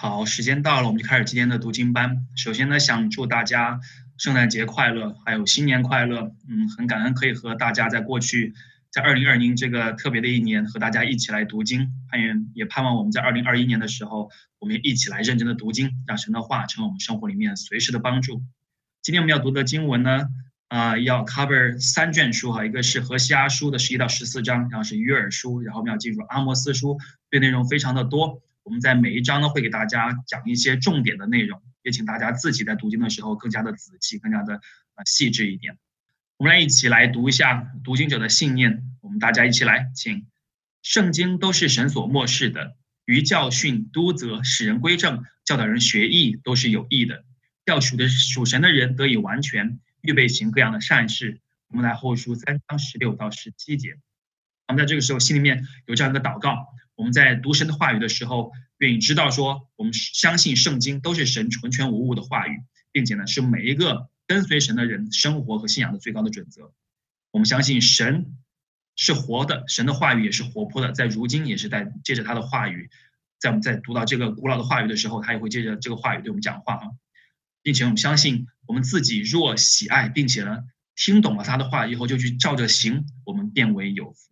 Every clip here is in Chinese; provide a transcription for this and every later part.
好，时间到了，我们就开始今天的读经班。首先呢，想祝大家圣诞节快乐，还有新年快乐。很感恩可以和大家在过去，在2020这个特别的一年，和大家一起来读经。也盼望我们在2021年的时候，我们一起来认真的读经，让神的话成为我们生活里面随时的帮助。今天我们要读的经文呢，要 cover 3卷书哈，一个是何西阿书的11到14章，然后是约珥书，然后我们要进入阿摩斯书，对内容非常的多。我们在每一章呢会给大家讲一些重点的内容，也请大家自己在读经的时候更加的仔细，更加的细致一点。我们来一起来读一下读经者的信念，我们大家一起来，请。圣经都是神所默示的，于教训、督责、使人归正、教导人学义，都是有益的，要属神的人得以完全，预备行各样的善事。我们来后书3章16到17节。我们在这个时候心里面有这样一个祷告，我们在读神的话语的时候，愿意知道说，我们相信圣经都是神纯全无误的话语，并且呢是每一个跟随神的人生活和信仰的最高的准则。我们相信神是活的，神的话语也是活泼的，在如今也是在借着他的话语，在我们在读到这个古老的话语的时候，他也会借着这个话语对我们讲话并且我们相信我们自己若喜爱，并且呢听懂了他的话以后就去照着行，我们便为有福。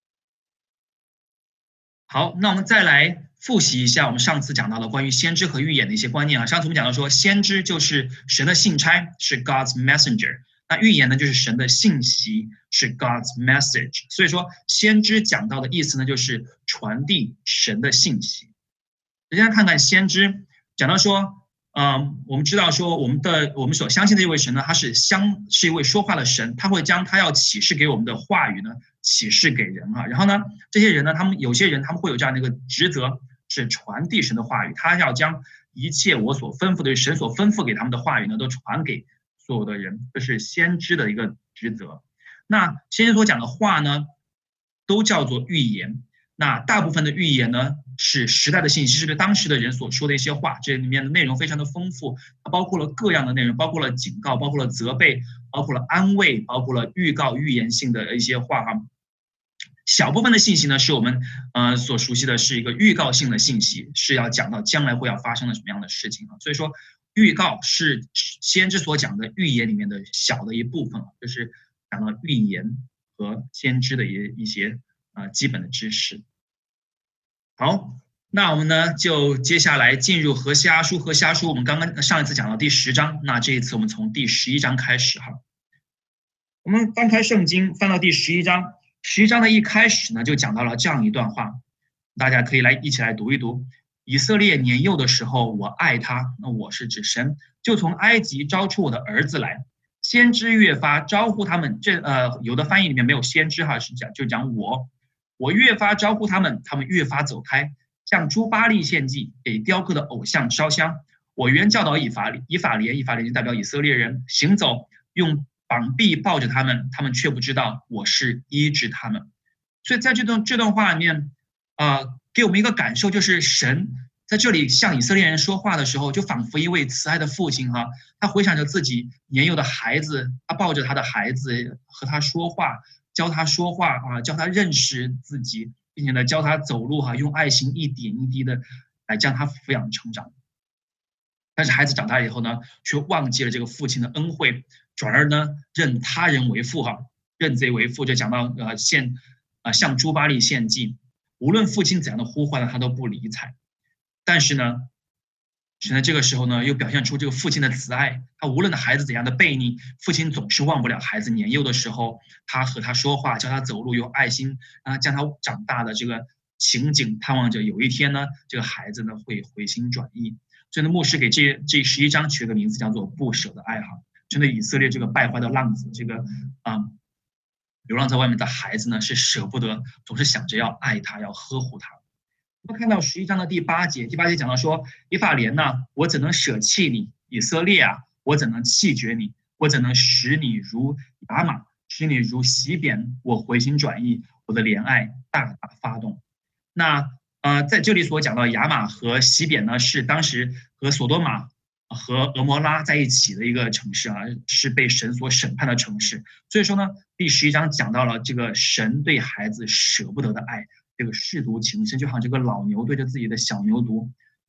好，那我们再来复习一下我们上次讲到的关于先知和预言的一些观念上次我们讲到说，先知就是神的信差，是 God's messenger。那预言呢，就是神的信息，是 God's message。所以说，先知讲到的意思呢，就是传递神的信息。大家看看先知讲到说，我们知道说，我们所相信的这位神呢，他是一位说话的神，他会将他要启示给我们的话语呢，启示给人然后呢，这些人呢，有些人他们会有这样的一个职责，是传递神的话语，他要将一切我所吩咐的神所吩咐给他们的话语呢，都传给所有的人，这是先知的一个职责。那先知所讲的话呢，都叫做预言。那大部分的预言呢，是时代的信息，是对当时的人所说的一些话，这里面的内容非常的丰富，它包括了各样的内容，包括了警告，包括了责备，包括了安慰，包括了预告、预言性的一些话小部分的信息呢，是我们所熟悉的是一个预告性的信息，是要讲到将来会要发生的什么样的事情所以说，预告是先知所讲的预言里面的小的一部分就是讲到预言和先知的一些基本的知识。好，那我们呢就接下来进入何西阿书。何西阿书我们刚刚上一次讲到第10章，那这一次我们从第11章开始我们翻开圣经，翻到第11章，11章的一开始呢就讲到了这样一段话，大家可以一起来读一读。以色列年幼的时候，我爱他，那我是指神，就从埃及招出我的儿子来。先知越发招呼他们，有的翻译里面没有先知是讲我越发招呼他们，他们越发走开，向诸巴力献祭，给雕刻的偶像烧香。我原教导以法莲就代表以色列人行走，用膀臂抱着他们，他们却不知道我是医治他们。所以在这段话里面给我们一个感受，就是神在这里向以色列人说话的时候，就仿佛一位慈爱的父亲他回想着自己年幼的孩子，他抱着他的孩子和他说话，教他说话教他认识自己，并且呢教他走路用爱心一点一滴的来将他抚养成长。但是孩子长大以后呢，却忘记了这个父亲的恩惠，转而呢认他人为父认贼为父，就讲到向诸巴力献祭，无论父亲怎样的呼唤他都不理睬。但是呢，神在这个时候呢，又表现出这个父亲的慈爱。他无论孩子怎样的悖逆，父亲总是忘不了孩子年幼的时候，他和他说话，教他走路，用爱心将他长大的这个情景，盼望着有一天呢，这个孩子呢会回心转意。所以呢，牧师给这11章取了个名字，叫做不舍的爱针对以色列这个败坏的浪子，这个流浪在外面的孩子呢，是舍不得，总是想着要爱他，要呵护他。我们看到11章的第8节，讲到说，以法莲我怎能舍弃你？以色列我怎能弃绝你？我怎能使你如亚玛，使你如洗扁？我回心转意，我的怜爱大大发动。那在这里所讲到亚玛和洗扁呢，是当时和索多玛和俄摩拉在一起的一个城市是被神所审判的城市。所以说呢，第11章讲到了这个神对孩子舍不得的爱，这个舐犊情深，就好像这个老牛对着自己的小牛犊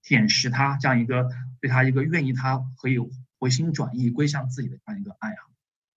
舔舐他这样一个对他一个愿意他可以回心转意归向自己的这样一个爱啊。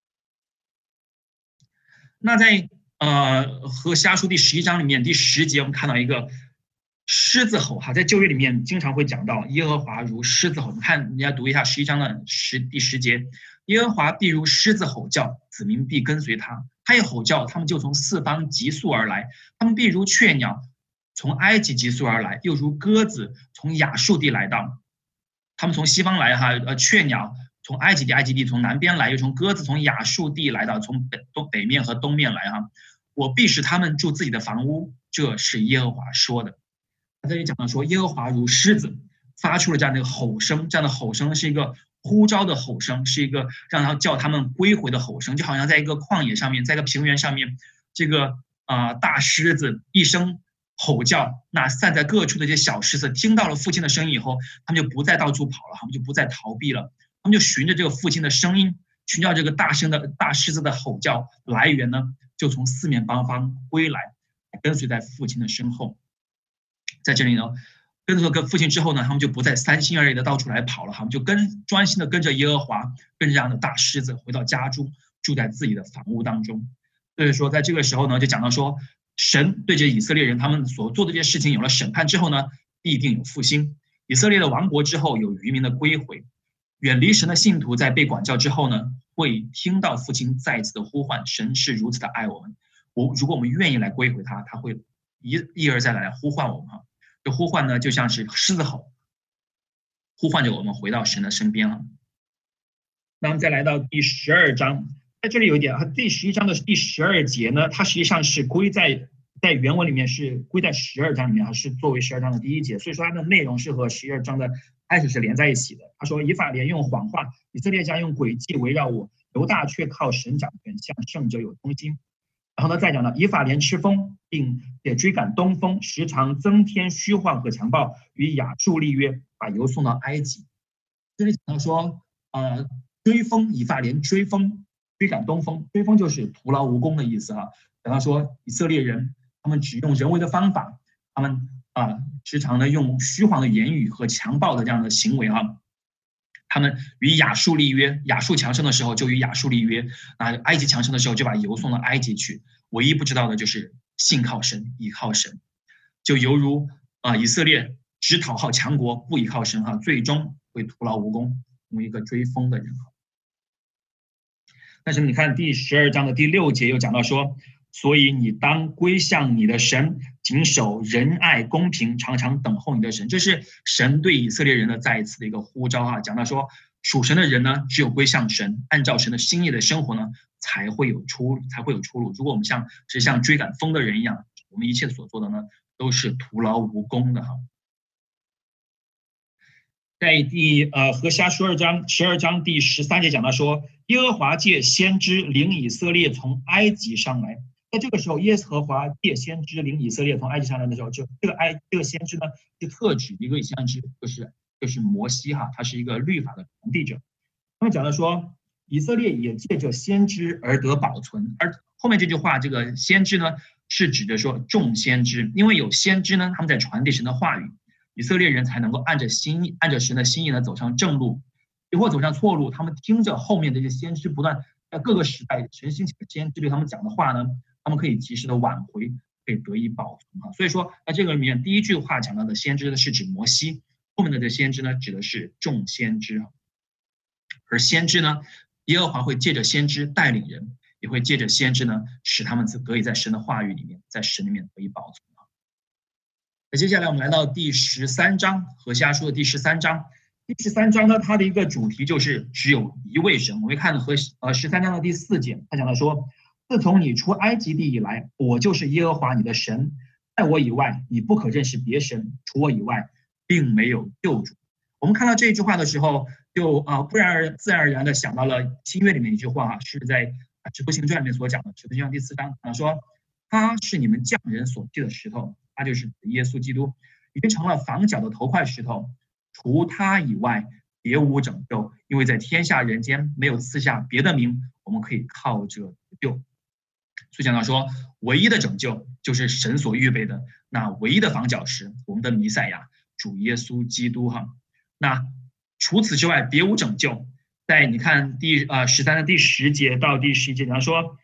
那在何西阿书第11章里面第10节，我们看到一个狮子吼哈，在旧约里面经常会讲到耶和华如狮子吼。你看，你要读一下11章的第10节，耶和华必如狮子吼叫，子民必跟随他。他一吼叫，他们就从四方急速而来，他们必如雀鸟从埃及急速而来，又如鸽子从亚述地来到。他们从西方来哈，雀鸟从埃及地从南边来，又从鸽子从亚述地来到，从北面和东面来哈。我必使他们住自己的房屋，这是耶和华说的。他这里讲到说，耶和华如狮子发出了这样的一个吼声，这样的吼声是一个呼召的吼声，是一个让他叫他们归回的吼声，就好像在一个旷野上面，在一个平原上面，这个大狮子一声吼叫，那散在各处的这些小狮子听到了父亲的声音以后，他们就不再到处跑了，他们就不再逃避了，他们就循着这个父亲的声音，寻找这个大狮子的吼叫来源呢，就从四面八方归来，跟随在父亲的身后。在这里呢，跟随父亲之后呢，他们就不再三心二意的到处来跑了，他们就专心的跟着耶和华，跟着这样的大狮子回到家中，住在自己的房屋当中。所以说，在这个时候呢，就讲到说，神对这以色列人他们所做的这些事情有了审判之后呢，必定有复兴。以色列的亡国之后，有渔民的归回。远离神的信徒在被管教之后呢，会听到父亲再次的呼唤。神是如此的爱我们，如果我们愿意来归回他，他会一而再来呼唤我们哈。这呼唤呢，就像是狮子吼，呼唤着我们回到神的身边了。那我们再来到第12章，在这里有一点，第11章的第12节呢，它实际上是在原文里面是归在12章里面，是作为12章的第1节，所以说它的内容是和12章的开始是连在一起的。他说：以法莲用谎话，以色列家用诡计围绕我，犹大却靠神掌权，向圣者有忠心。然后呢，再讲到以法莲吃风，并且追赶东风，时常增添虚幻和强暴，与亚述立约，把油送到埃及。这里讲到说，追风，以法莲追风，追赶东风，追风就是徒劳无功的意思哈。讲到说以色列人，他们只用人为的方法，他们时常的用虚晃的言语和强暴的这样的行为哈。他们与亚述立约，亚述强盛的时候就与亚述立约，埃及强盛的时候就把油送到埃及去。唯一不知道的就是信靠神，依靠神，就犹如以色列只讨好强国，不依靠神哈，最终会徒劳无功，成为一个追风的人哈。但是你看第12章的第6节又讲到说，所以你当归向你的神，谨守仁爱公平，常常等候你的神。这是神对以色列人的再一次的一个呼召啊，讲到说属神的人呢，只有归向神，按照神的心意的生活呢，才会有出路。如果我们只像追赶风的人一样，我们一切所做的呢，都是徒劳无功的哈。在何西阿书12章第13节讲到说，耶和华借先知领以色列从埃及上来。在这个时候，耶和华借先知领以色列从埃及上来的时候，就这个先知呢，是特指一个先知，就是摩西哈，他是一个律法的传递者。他们讲到说，以色列也借着先知而得保存，而后面这句话，这个先知呢，是指着说众先知，因为有先知呢，他们在传递神的话语，以色列人才能够按着神的心意呢走上正路，如果走上错路，他们听着后面的这些先知不断在各个时代神兴起的先知对他们讲的话呢，他们可以及时的挽回，可以得以保存啊。所以说，在这个里面第一句话讲到的先知呢，是指摩西，后面的这先知呢，指的是众先知。而先知呢，耶和华会借着先知带领人，也会借着先知呢，使他们得以在神的话语里面，在神里面得以保存。那接下来我们来到第13章，何西阿书的第13章。第13章呢，它的一个主题就是只有一位神。我们看13章的第4节，他讲到说，自从你出埃及地以来，我就是耶和华你的神，在我以外，你不可认识别神，除我以外，并没有救主。我们看到这句话的时候，就自然而然的想到了新约里面一句话，是在使徒行传里面所讲的，使徒行传第4章说，他是你们匠人所砌的石头，他就是耶稣基督，已经成了房角的头块石头，除他以外别无拯救，因为在天下人间没有赐下别的名，我们可以靠着得救。所以讲到说，唯一的拯救就是神所预备的那唯一的房角石，我们的弥赛亚主耶稣基督哈。那除此之外别无拯救。在你看13的第10节到第11节，他说，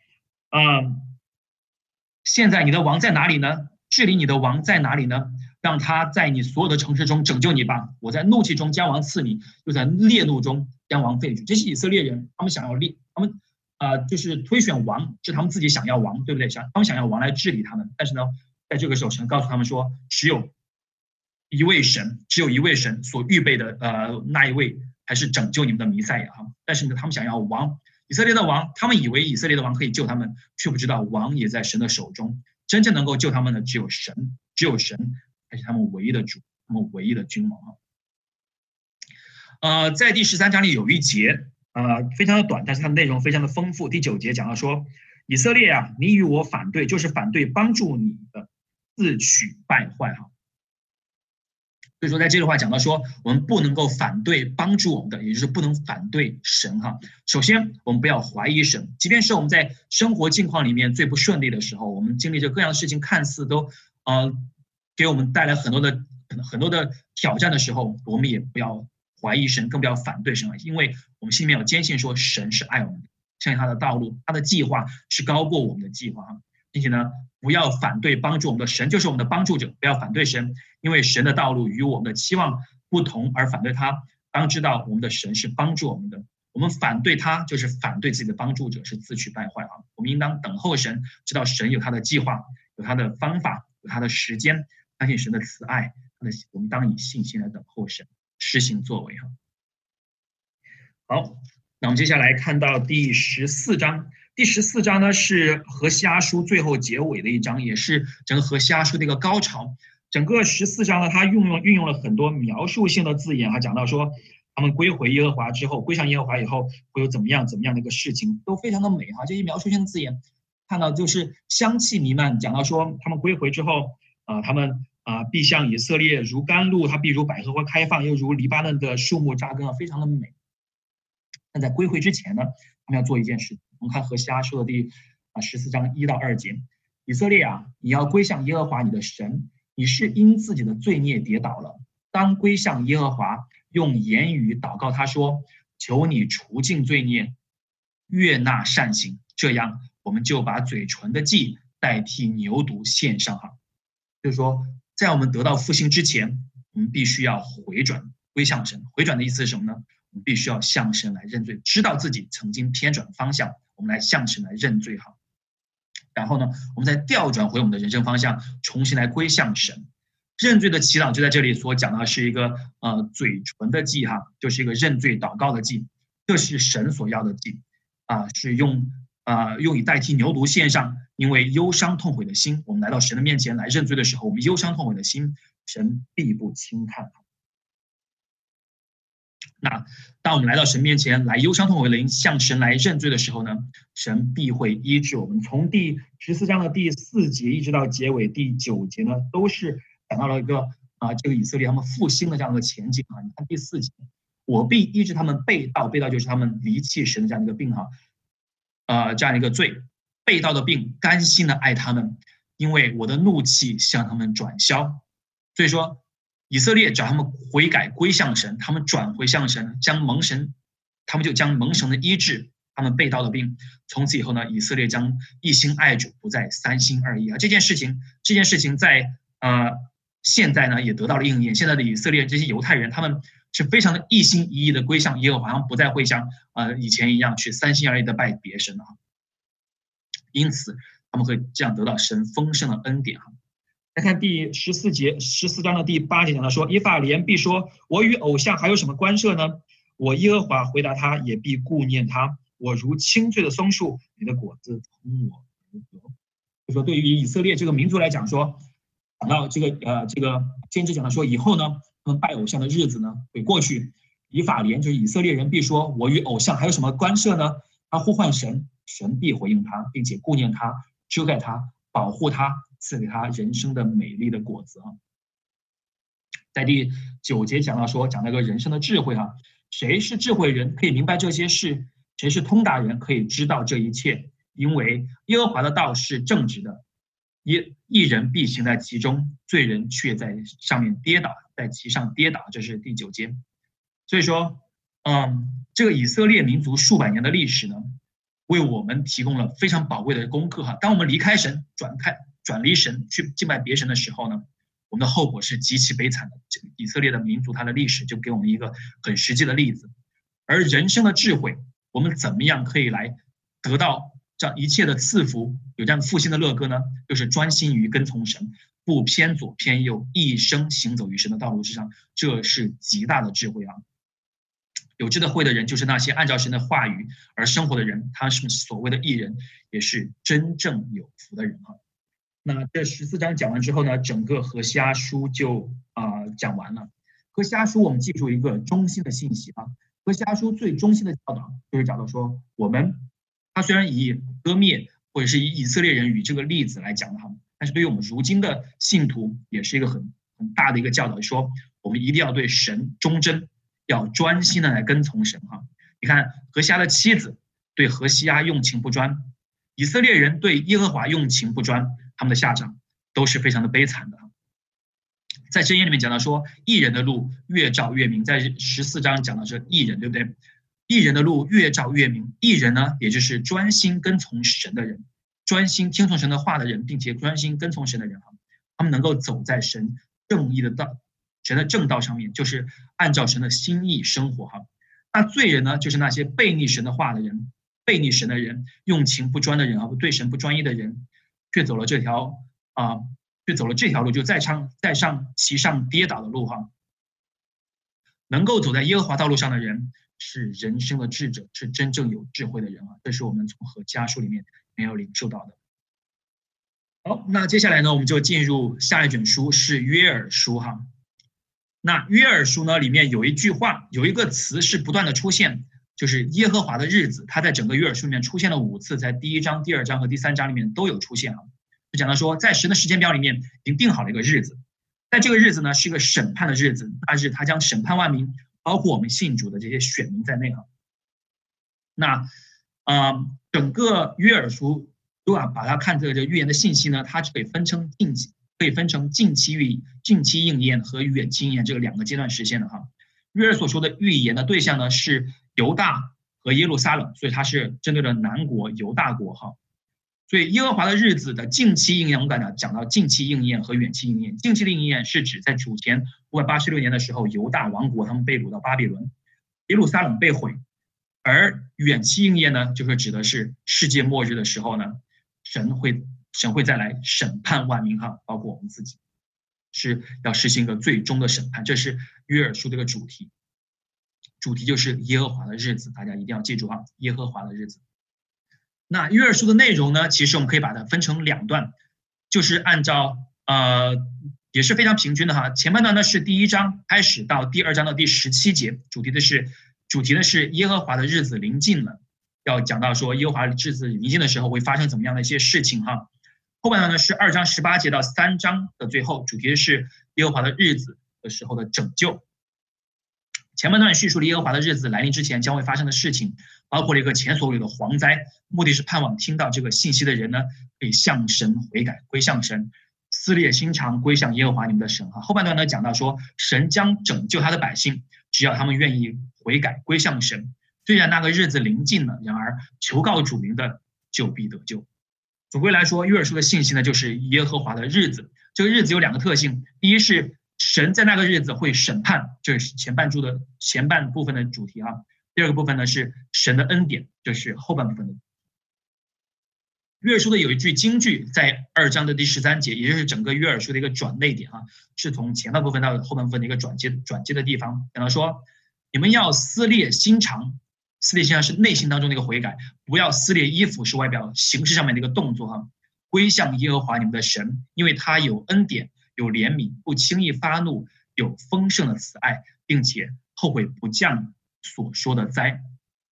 现在你的王在哪里呢？治理你的王在哪里呢？让他在你所有的城市中拯救你吧。我在怒气中将王赐你，又在烈怒中将王废去。这是以色列人，他们想要他们就是推选王，是他们自己想要王，对不对？他们想要王来治理他们。但是呢，在这个时候，神告诉他们说，只有一位神所预备的那一位才是拯救你们的弥赛亚哈。但是呢，他们想要王，以色列的王，他们以为以色列的王可以救他们，却不知道王也在神的手中。真正能够救他们的只有神才是他们唯一的主，他们唯一的君王啊。在第13章里有一节非常的短，但是它的内容非常的丰富。第9节讲到说，以色列啊，你与我反对，就是反对帮助你的，自取败坏哈。所以说，在这句话讲到说，我们不能够反对帮助我们的，也就是不能反对神哈。首先，我们不要怀疑神，即便是我们在生活境况里面最不顺利的时候，我们经历着各样的事情，看似都给我们带来很多的挑战的时候，我们也不要怀疑神，更不要反对神，因为我们心里面有坚信说神是爱我们的，相信他的道路，他的计划是高过我们的计划哈。并且呢，不要反对帮助我们的神，就是我们的帮助者，不要反对神，因为神的道路与我们的期望不同而反对他。当知道我们的神是帮助我们的，我们反对他就是反对自己的帮助者，是自取败坏啊！我们应当等候神，知道神有他的计划，有他的方法，有他的时间，相信神的慈爱，我们当以信心来等候神施行作为哈。好，那我们接下来看到第14章。第14章呢是何西阿书最后结尾的一章，也是整个何西阿书的一个高潮。整个14章呢，它运用了很多描述性的字眼，讲到说他们归回耶和华之后，归向耶和华以后会有怎么样的一个事情，都非常的美哈。这些描述性的字眼，看到就是香气弥漫，讲到说他们归回之后，他们必像以色列如甘露，它必如百合花开放，又如黎巴嫩的树木扎根非常的美。但在归回之前呢，他们要做一件事。我们看何西阿书的第14章1到2节，以色列啊，你要归向耶和华你的神，你是因自己的罪孽跌倒了，当归向耶和华，用言语祷告他说，求你除尽罪孽，悦纳善行，这样我们就把嘴唇的祭代替牛犊献上哈。就是说，在我们得到复兴之前，我们必须要回转归向神。回转的意思是什么呢？我们必须要向神来认罪，知道自己曾经偏转方向，我们来向神来认罪哈。然后呢，我们再调转回我们的人生方向，重新来归向神。认罪的祈祷就在这里所讲的是一个嘴唇的祭哈，就是一个认罪祷告的祭，这是神所要的祭是用以代替牛犊献上，因为忧伤痛悔的心，我们来到神的面前来认罪的时候，我们忧伤痛悔的心，神必不轻看。那当我们来到神面前来忧伤痛悔的向神来认罪的时候呢，神必会医治我们。从第14章的第4节一直到结尾第9节呢，都是讲到了一个这个以色列他们复兴的这样的前景你看第4节，我必医治他们背道就是他们离弃神的这样的一个病这样的一个罪，背道的病，甘心的爱他们，因为我的怒气向他们转消。所以说以色列只要他们悔改归向神，他们转回向神，他们就将蒙神的医治他们背道的病。从此以后呢，以色列将一心爱主，不再三心二意这件事情在现在呢也得到了应验。现在的以色列这些犹太人，他们是非常的一心一意的归向耶和华，他们不再会像以前一样去三心二意的拜别神因此他们会这样得到神丰盛的恩典来看第14章的第8节讲到说，以法莲必说，我与偶像还有什么关涉呢？我耶和华回答他，也必顾念他。我如青翠的松树，你的果子从我而得。就说对于以色列这个民族来讲说，讲到这个先知讲到说，以后呢，他们拜偶像的日子呢会过去。以法莲就是以色列人必说，我与偶像还有什么关涉呢？他呼唤神，神必回应他，并且顾念他，遮盖他，保护他，赐给他人生的美丽的果子在第9节讲那个人生的智慧谁是智慧人，可以明白这些事？谁是通达人，可以知道这一切？因为耶和华的道是正直的，义人必行在其中，罪人却在上面跌倒。 在其上跌倒，这是第9节。所以说，这个以色列民族数百年的历史呢，为我们提供了非常宝贵的功课哈。当我们离开神，转离神去敬拜别神的时候呢，我们的后果是极其悲惨的。以色列的民族它的历史就给我们一个很实际的例子。而人生的智慧，我们怎么样可以来得到这样一切的赐福，有这样复兴的乐歌呢？就是专心于跟从神，不偏左偏右，一生行走于神的道路之上，这是极大的智慧啊！有智慧的人，就是那些按照神的话语而生活的人，他是所谓的义人，也是真正有福的人啊。那这14章讲完之后呢，整个何西阿书就讲完了。何西阿书我们记住一个中心的信息啊，何西阿书最中心的教导就是讲到说，他虽然以割灭或者是以以色列人与这个例子来讲的哈，但是对于我们如今的信徒也是一个很大的一个教导，说我们一定要对神忠贞，要专心的来跟从神哈。你看何西阿的妻子对何西阿用情不专，以色列人对耶和华用情不专，他们的下场都是非常的悲惨的。在箴言里面讲到说，义人的路越照越明，在14章讲到是义人，对不对？义人的路越照越明，义人呢，也就是专心跟从神的人，专心听从神的话的人，并且专心跟从神的人，他们能够走在神正义的道，神的正道上面，就是按照神的心意生活哈。那罪人呢，就是那些背逆神的话的人，背逆神的人，用情不专的人啊，对神不专一的人，却走了这条路，就再上其上跌倒的路哈。能够走在耶和华道路上的人，是人生的智者，是真正有智慧的人啊！这是我们从何西阿书里面没有领受到的。好，那接下来呢，我们就进入下一卷书，是约珥书哈。那约珥书呢，里面有一句话，有一个词是不断的出现，就是耶和华的日子。它在整个约珥书里面出现了5次，在第1章、第2章和第3章里面都有出现啊。就讲到说，在神的时间表里面已经定好了一个日子，在这个日子呢，是一个审判的日子，那日他将审判万民，包括我们信主的这些选民在内啊。那整个约珥书如果把它看这个预言的信息呢，它可以分成近期应验和远期应验这个2个阶段实现的哈。约珥所说的预言的对象呢是犹大和耶路撒冷，所以它是针对了南国犹大国哈。所以耶和华的日子的近期应验，我们刚才讲到近期应验和远期应验。近期的应验是指在主前586年的时候，犹大王国他们被掳到巴比伦，耶路撒冷被毁。而远期应验呢，就是指的是世界末日的时候呢，神会再来审判万民哈，包括我们自己，是要实行一个最终的审判。这是约珥书的一个主题就是耶和华的日子，大家一定要记住哈，耶和华的日子。那约珥书的内容呢，其实我们可以把它分成2段，就是按照也是非常平均的哈。前半段呢是第1章开始到第2章的第17节，主题的是耶和华的日子临近了，要讲到说耶和华的日子临近的时候会发生怎么样的一些事情哈。后半段呢是2章18节到3章的最后，主题的是耶和华的日子的时候的拯救。前半段叙述了耶和华的日子来临之前将会发生的事情，包括了一个前所未有的蝗灾，目的是盼望听到这个信息的人呢，可以向神悔改，归向神，撕裂心肠，归向耶和华你们的神。后半段呢讲到说，神将拯救他的百姓，只要他们愿意悔改，归向神。虽然那个日子临近了，然而求告主名的就必得救。总归来说，约珥书的信息呢，就是耶和华的日子。这个日子有2个特性，第一是神在那个日子会审判，这是前半部分的主题啊。第2个部分呢是神的恩典，这是后半部分的。约珥书的有一句金句，在2章的第13节，也就是整个约珥书的一个转捩点啊，是从前半部分到后半部分的一个转接的地方。讲到说，你们要撕裂心肠，撕裂心肠是内心当中的一个悔改，不要撕裂衣服，是外表形式上面的一个动作哈。归向耶和华你们的神，因为他有恩典，有怜悯，不轻易发怒，有丰盛的慈爱，并且后悔不降所说的灾。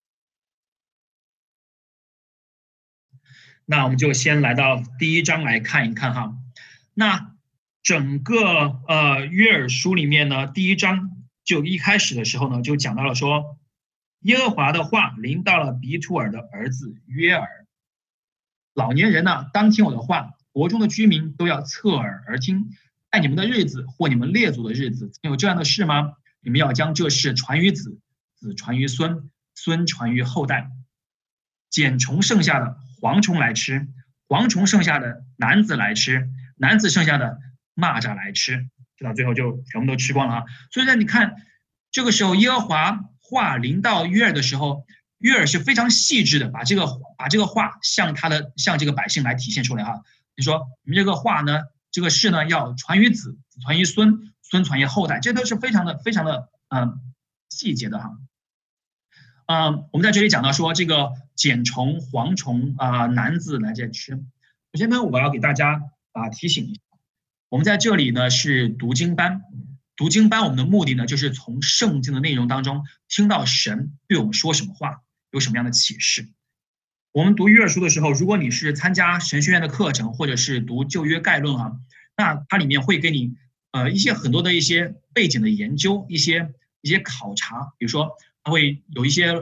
那我们就先来到第1章来看一看哈。那整个约珥书里面呢，第1章就一开始的时候呢，就讲到了说，耶和华的话临到了比土尔的儿子约珥，老年人呢，当听我的话，国中的居民都要侧耳而听， 在你们的日子或你们列祖的日子，曾有这样的事吗？你们要将这事传于子，子传于孙，孙传于后代。茧虫剩下的蝗虫来吃，蝗虫剩下的男子来吃，男子剩下的蚂蚱来吃，直到最后就全部都吃光了啊！所以呢，你看这个时候耶和华话临到约珥的时候，约珥是非常细致的把这个话向这个百姓来体现出来哈。你说你们这个话呢，这个事呢要传于子，子传于孙，孙传于后代，这都是非常的细节的哈。我们在这里讲到说这个茧虫、蝗虫男子来这吃。首先呢，我要给大家提醒一下，我们在这里呢是读经班，读经班我们的目的呢就是从圣经的内容当中听到神对我们说什么话，有什么样的启示。我们读约珥书的时候，如果你是参加神学院的课程，或者是读旧约概论啊，那它里面会给你很多的一些背景的研究，一些考察，比如说它会有一些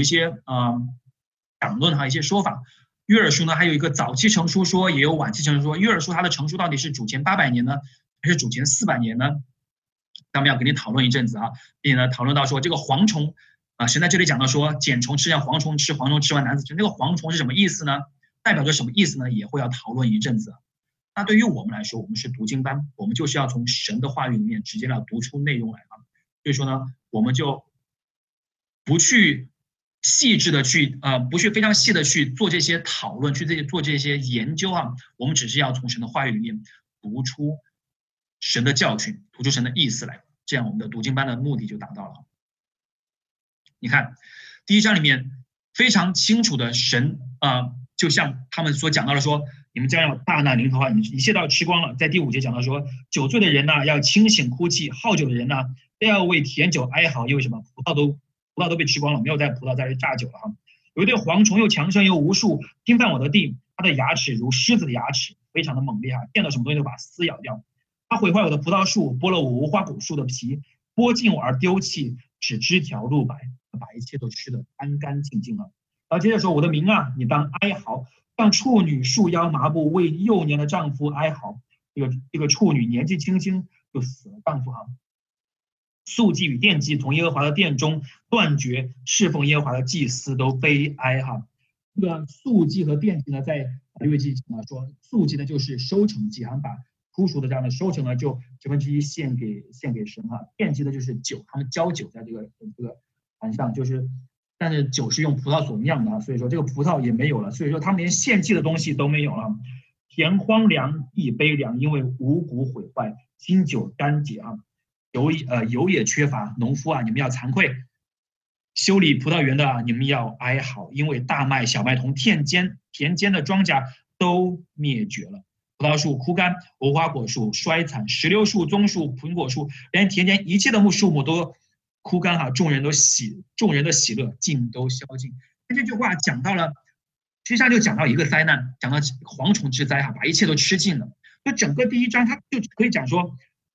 讲论哈一些说法。约珥书呢还有一个早期成书说，也有晚期成书说。约珥书它的成书到底是主前800年呢，还是主前400年呢？咱们要跟你讨论一阵子啊，并且呢讨论到说这个蝗虫神在这里讲到说茧虫吃像蝗虫吃，蝗虫吃完男子吃，那个蝗虫是什么意思呢？代表着什么意思呢？也会要讨论一阵子。那对于我们来说，我们是读经班，我们就是要从神的话语里面直接要读出内容来啊。所以说呢，我们就不去细致的不去非常细的去做这些讨论，做这些研究啊。我们只是要从神的话语里面读出神的教训，读出神的意思来，这样我们的读经班的目的就达到了。你看第1章里面非常清楚的神就像他们所讲到的说，你们将要大难临头啊，你们一切都要吃光了。在第5节讲到说，酒醉的人呢要清醒哭泣，好酒的人呢都要为甜酒哀嚎，因为什么？葡萄都被吃光了，没有在葡萄在这榨酒了哈。有一对蝗虫又强盛又无数，侵犯我的地，它的牙齿如狮子的牙齿，非常的猛烈哈，见到什么东西都把丝咬掉。它毁坏我的葡萄树，剥了我无花果树的皮，剥尽我而丢弃，使枝条露白，把一切都吃得干干净净了。然后接着说，我的民啊，你当哀嚎，像处女束腰麻布，为幼年的丈夫哀嚎。这个处女年纪轻轻就死了丈夫哈。素祭与奠祭从耶和华的殿中断绝，侍奉耶和华的祭司都悲哀哈。这个素祭和奠祭呢，在利未记说，素祭呢就是收成祭，把初熟的这样的收成呢就1/10献给神哈。奠祭的就是酒，他们浇酒在这个坛上，但是酒是用葡萄所酿的，所以说这个葡萄也没有了，所以说他们连献祭的东西都没有了。田荒凉，地悲凉，因为五谷毁坏，新酒干竭啊。油也缺乏，农夫啊，你们要惭愧；修理葡萄园的你们要哀嚎，因为大麦、小麦同田间的庄稼都灭绝了。葡萄树枯干，无花果树衰残，石榴树、棕树、苹果树，连田间一切的树木都枯干哈，众人的喜乐尽都消尽。这句话讲到了，实际上就讲到一个灾难，讲到蝗虫之灾哈，把一切都吃尽了。就整个第1章，它就可以讲说。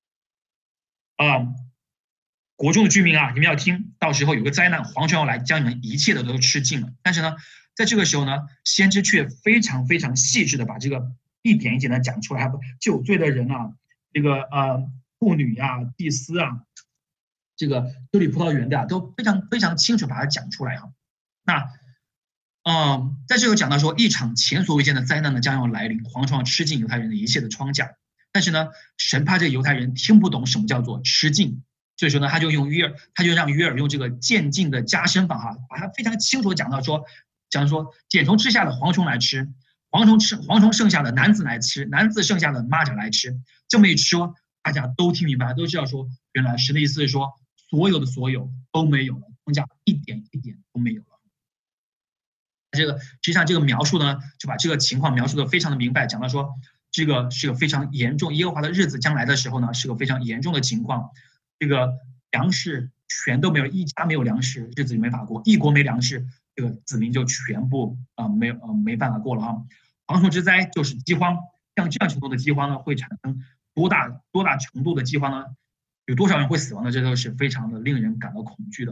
国中的居民啊，你们要听，到时候有个灾难，蝗虫要来，将你们一切的都吃尽了。但是呢，在这个时候呢，先知却非常非常细致的把这个一点一点的讲出来。酒醉的人啊，这个妇女啊，祭司啊，这个修理葡萄园的啊，都非常非常清楚把它讲出来哈。那在这个讲到说，一场前所未见的灾难呢将要来临，蝗虫要吃尽犹太人的一切的庄稼。但是呢，神怕这个犹太人听不懂什么叫做吃尽，所以说呢，他就让约珥用这个渐进的加深法哈，把它非常清楚的讲说，茧虫吃下的蝗虫来吃，蝗虫剩下的男子来吃，男子剩下的蚂蚱来吃。这么一说，大家都听明白，都知道说，原来神的意思是说，所有的所有都没有了，庄稼一点一点都没有了。实际上这个描述呢，就把这个情况描述的非常的明白，讲到说。这个是个非常严重，耶和华的日子将来的时候呢，是个非常严重的情况。这个粮食全都没有，一家没有粮食，日子就没法过；一国没粮食，这个子民就全部没办法过了啊。蝗虫之灾就是饥荒，像这样程度的饥荒呢，会产生多大程度的饥荒呢？有多少人会死亡呢？这都是非常的令人感到恐惧的。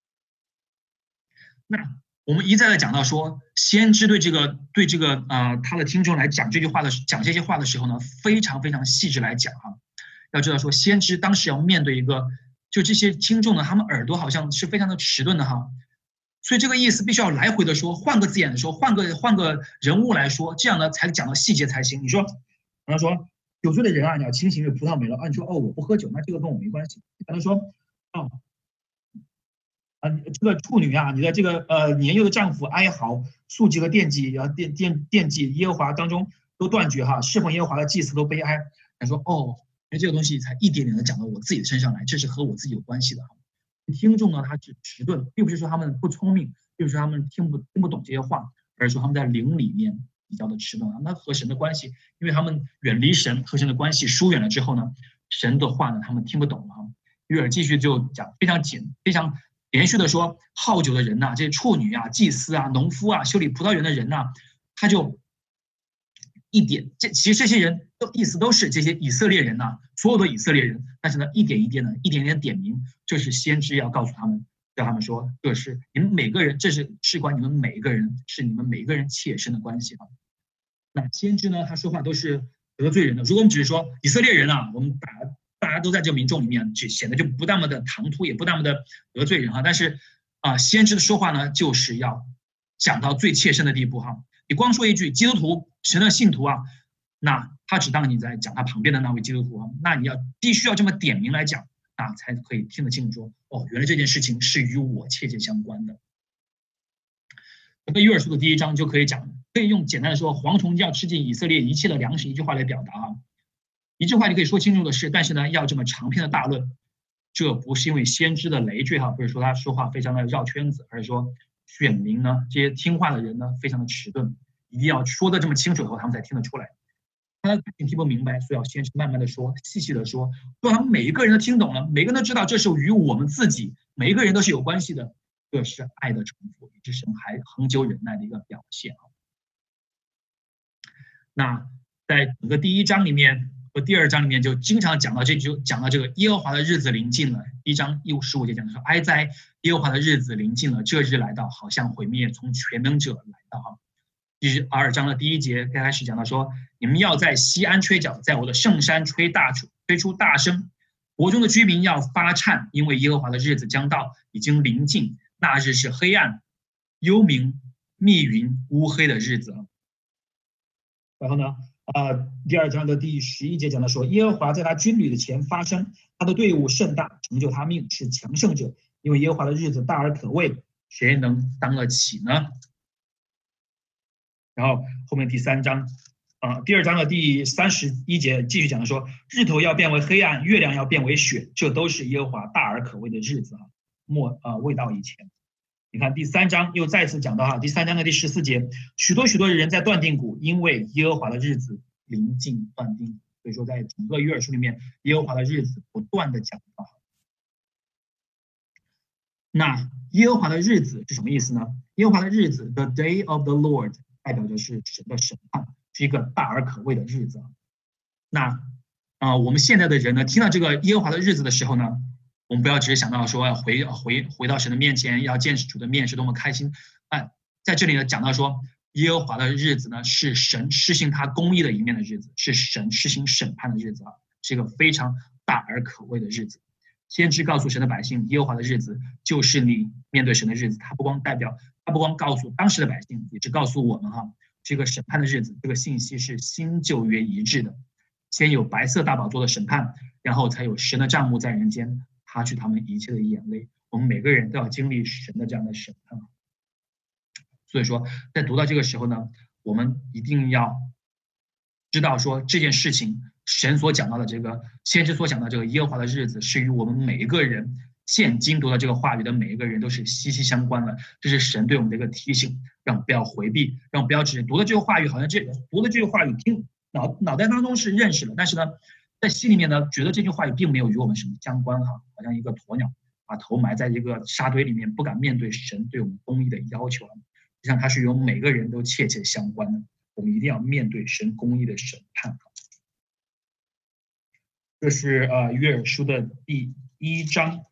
那我们一再的讲到说，先知对这个他的听众来讲这些话的时候呢，非常非常细致来讲哈。 要知道说，先知当时要面对一个，就这些听众呢，他们耳朵好像是非常的迟钝的哈，所以这个意思必须要来回的说，换个字眼的说，换个人物来说，这样呢才讲到细节才行。你说，他说9岁的人啊，你要清醒，葡萄没了啊，你说哦我不喝酒，那这个跟我没关系。他说哦。这个处女啊，你的这个年幼的丈夫哀嚎、宿疾和惦记啊，惦记耶和华当中都断绝哈，侍奉耶和华的祭司都悲哀。他说哦，这个东西才一点点的讲到我自己的身上来，这是和我自己有关系的。听众呢，他是迟钝，并不是说他们不聪明，并不是说他们听不懂这些话，而是说他们在灵里面比较的迟钝啊。那和神的关系，因为他们远离神，和神的关系疏远了之后呢，神的话呢，他们听不懂了。约尔继续就讲非常连续的说，好酒的人呐、这些处女啊、祭司啊、农夫啊、修理葡萄园的人呐、他就一点，其实这些人意思都是这些以色列人呐、所有的以色列人，但是呢，一点点点明，这是先知要告诉他们，让他们说，这是你们每个人，这是事关你们每一个人，是你们每一个人切身的关系啊。那先知呢，他说话都是得罪人的。如果我们只是说以色列人啊，我们大家都在这民众里面，就显得就不那么的唐突，也不那么的得罪人哈。但是先知的说话呢，就是要讲到最切身的地步哈。你光说一句基督徒、神的信徒啊，那他只当你在讲他旁边的那位基督徒啊，那你必须要这么点名来讲啊，才可以听得清楚说，哦，原来这件事情是与我切切相关的。这个约珥书的第1章就可以讲，可以用简单的说，蝗虫要吃尽以色列一切的粮食，一句话来表达啊。一句话就可以说清楚的事，但是呢，要这么长篇的大论，这不是因为先知的累赘哈，不是说他说话非常的绕圈子，而是说选民呢，这些听话的人呢，非常的迟钝，一定要说的这么清楚以后，他们才听得出来。他听不明白，所以要先是慢慢的说，细细的说，让他们每一个人都听懂了，每个人都知道这是与我们自己每一个人都是有关系的，这是爱的重复，也是神还恒久忍耐的一个表现啊。那在整个第1章里面和第2章里面就经常讲到这个耶和华的日子临近了。1章15节讲的说，哀哉，耶和华的日子临近了，这日来到，好像毁灭从全能者来到哈。2章的第1节开始讲到说，你们要在西安吹角，在我的圣山吹出大声，国中的居民要发颤，因为耶和华的日子将到，已经临近，那日是黑暗、幽冥、密云、乌黑的日子。然后呢，第2章的第11节讲到说，耶和华在他军旅的前发声，他的队伍甚大，成就他命，是强盛者，因为耶和华的日子大而可畏，谁能当得起呢？然后后面第2章的第31节继续讲的说，日头要变为黑暗，月亮要变为雪，这都是耶和华大而可畏的日子未到以前。你看第3章又再次讲到第3章的第14节，许多的人在断定谷，因为耶和华的日子临近断定。所以说在整个约珥书里面，耶和华的日子不断的讲到。那耶和华的日子是什么意思呢？耶和华的日子 ，the day of the Lord， 代表着是神的审判，是一个大而可畏的日子。那我们现在的人呢，听到这个耶和华的日子的时候呢，我们不要只是想到说要回到神的面前，要见主的面是多么开心。在这里呢讲到说，耶和华的日子呢是神施行他公义的一面的日子，是神施行审判的日子是一个非常大而可畏的日子。先知告诉神的百姓，耶和华的日子就是你面对神的日子。他不光告诉当时的百姓，也是告诉我们这个审判的日子，这个信息是新旧约一致的。先有白色大宝座的审判，然后才有神的帐幕在人间，擦去他们一切的眼泪。我们每个人都要经历神的这样的审判。所以说，在读到这个时候呢，我们一定要知道说这件事情，神所讲到的这个先知所讲的这个耶和华的日子，是与我们每一个人现今读到这个话语的每一个人都是息息相关的。这是神对我们的一个提醒，让我们不要回避，让我们不要只读了这个话语，好像读了这个话语脑袋当中是认识了，但是呢，在心里面呢，觉得这句话语并没有与我们什么相关好像一个鸵鸟把头埋在一个沙堆里面，不敢面对神对我们公义的要求。实际上，它是与我们每个人都切切相关的。我们一定要面对神公义的审判。这是约珥书的第1章。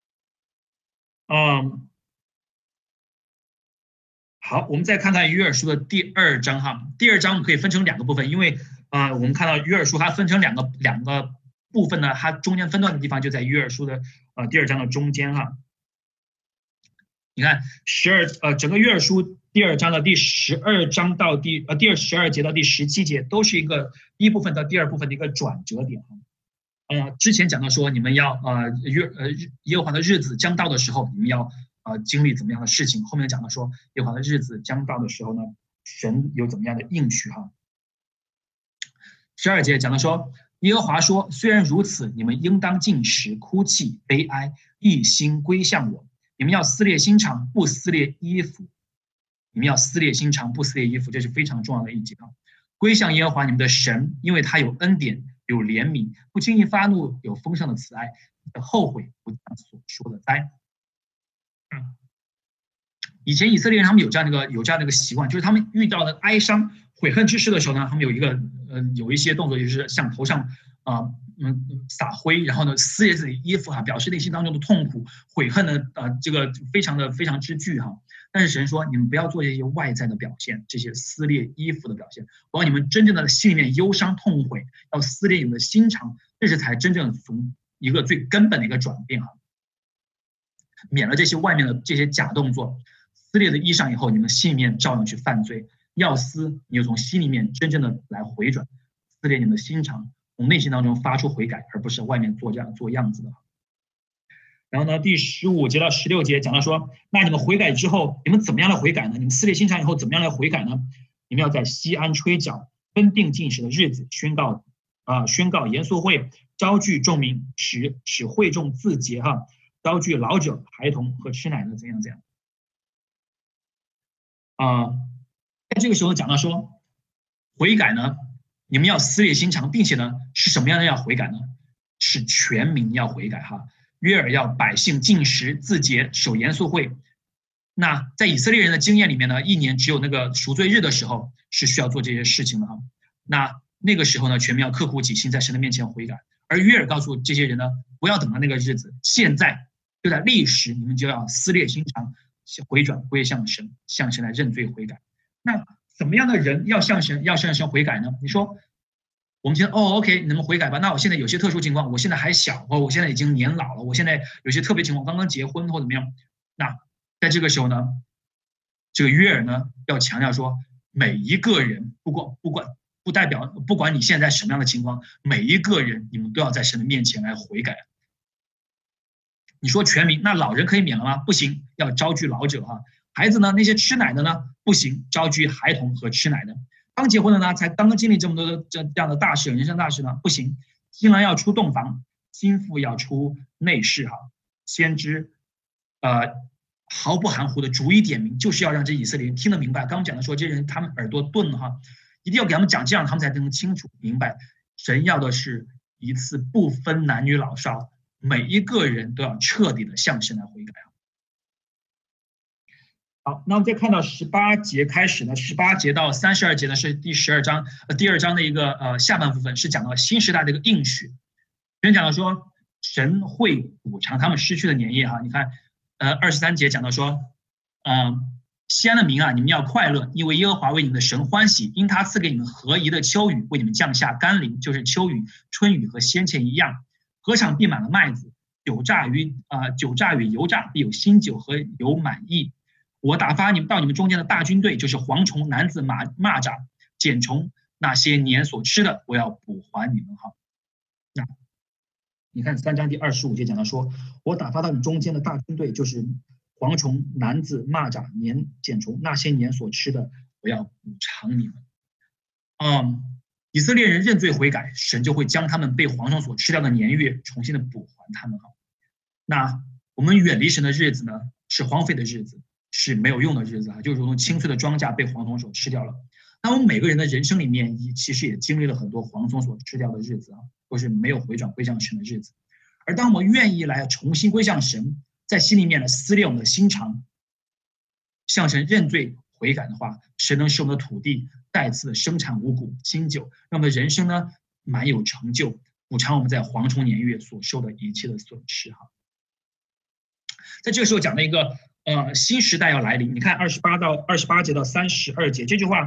好，我们再看看约珥书的第2章第2章可以分成2个部分，因为我们看到约珥书它分成两个部分呢，它中间分段的地方就在约珥书的第2章的中间哈。你看整个约珥书第2章的第12章到第12节到第17节都是一个第一部分到第2部分的一个转折点哈。之前讲到说你们要耶和华的日子将到的时候，你们要经历怎么样的事情。后面讲到说耶和华的日子将到的时候呢，神有怎么样的应许哈。12节讲到说，耶和华说，虽然如此，你们应当禁食、哭泣、悲哀，一心归向我。你们要撕裂心肠，不撕裂衣服。你们要撕裂心肠，不撕裂衣服，这是非常重要的一节啊。归向耶和华你们的神，因为他有恩典，有怜悯，不轻易发怒，有丰盛的慈爱，后悔不将所说的灾。以前以色列人他们有这样的一个习惯，就是他们遇到了哀伤、悔恨之事的时候呢，他们有一些动作，就是向头上撒灰，然后呢撕裂自己衣服表示内心当中的痛苦、悔恨呢这个非常之巨哈。但是神说，你们不要做这些外在的表现，这些撕裂衣服的表现，我要你们真正的心里面忧伤痛悔，要撕裂你们的心肠，这是才真正从一个最根本的一个转变哈。免了这些外面的这些假动作，撕裂的衣裳以后，你们心里面照样去犯罪。要撕，你就从心里面真正的来回转，撕裂你们的心肠，从内心当中发出悔改，而不是外面做样子的。然后呢，第15节到16节讲到说，那你们悔改之后，你们怎么样来悔改呢？你们撕裂心肠以后怎么样来悔改呢？你们要在西安吹角，分定禁食的日子，宣告严肃会，招聚众民，使会众自洁哈，招聚老者、孩童和吃奶的怎样。在这个时候讲到说，悔改呢，你们要撕裂心肠，并且呢，是什么样的要悔改呢？是全民要悔改哈。约珥要百姓禁食自洁，守严肃会。那在以色列人的经验里面呢，一年只有那个赎罪日的时候是需要做这些事情的哈。那个时候呢，全民要刻苦己心，在神的面前悔改。而约珥告诉这些人呢，不要等到那个日子，现在就在立时，你们就要撕裂心肠，回转归向神，向神来认罪悔改。那怎么样的人要向神悔改呢？你说我们现在OK，你们悔改吧。那我现在有些特殊情况，我现在还小，或我现在已经年老了，我现在有些特别情况，刚刚结婚或怎么样。那在这个时候呢，这个约珥呢要强调说，每一个人不管你现在什么样的情况，每一个人你们都要在神的面前来悔改。你说全民，那老人可以免了吗？不行，要招聚老者哈。孩子呢，那些吃奶的呢，不行，招聚孩童和吃奶的。刚结婚的呢，才刚刚经历这么多的这样的大事，人生大事呢，不行。新郎要出洞房，新妇要出内室哈。先知，毫不含糊的逐一点名，就是要让这以色列人听得明白。刚刚讲的说，这些人他们耳朵钝哈，一定要给他们讲，这样他们才能清楚明白，神要的是一次不分男女老少，每一个人都要彻底的向神来悔改。好，那我们再看到18节开始呢，18节到32节呢是第2章的一个下半部分，是讲到新时代的一个应许。先讲到说，神会补偿他们失去的年夜哈。你看，23节讲到说，西安的民啊，你们要快乐，因为耶和华为你们的神欢喜，因他赐给你们合宜的秋雨，为你们降下甘霖，就是秋雨、春雨和先前一样。禾场必满了麦子，酒榨与油榨必有新酒和油满溢。我打发你们到你们中间的大军队，就是蝗虫、男子、蚂蚱、茧虫，那些年所吃的，我要补还你们哈。那你看3章第25节讲到说，我打发到你中间的大军队，就是蝗虫、男子、蚂蚱、茧虫，那些年所吃的，我要补偿你们。以色列人认罪悔改，神就会将他们被蝗虫所吃掉的年月重新的补还他们哈。那我们远离神的日子呢，是荒废的日子，是没有用的日子啊，就如同青翠的庄稼被蝗虫所吃掉了。那我们每个人的人生里面，其实也经历了很多蝗虫所吃掉的日子啊，都是没有回转归向神的日子。而当我们愿意来重新归向神，在心里面来撕裂我们的心肠，向神认罪悔改的话，神能使我们的土地再次生产五谷新酒，让我们的人生呢满有成就，补偿我们在蝗虫年月所受的一切的损失哈。在这个时候讲的一个新时代要来临，你看28节到32节这句话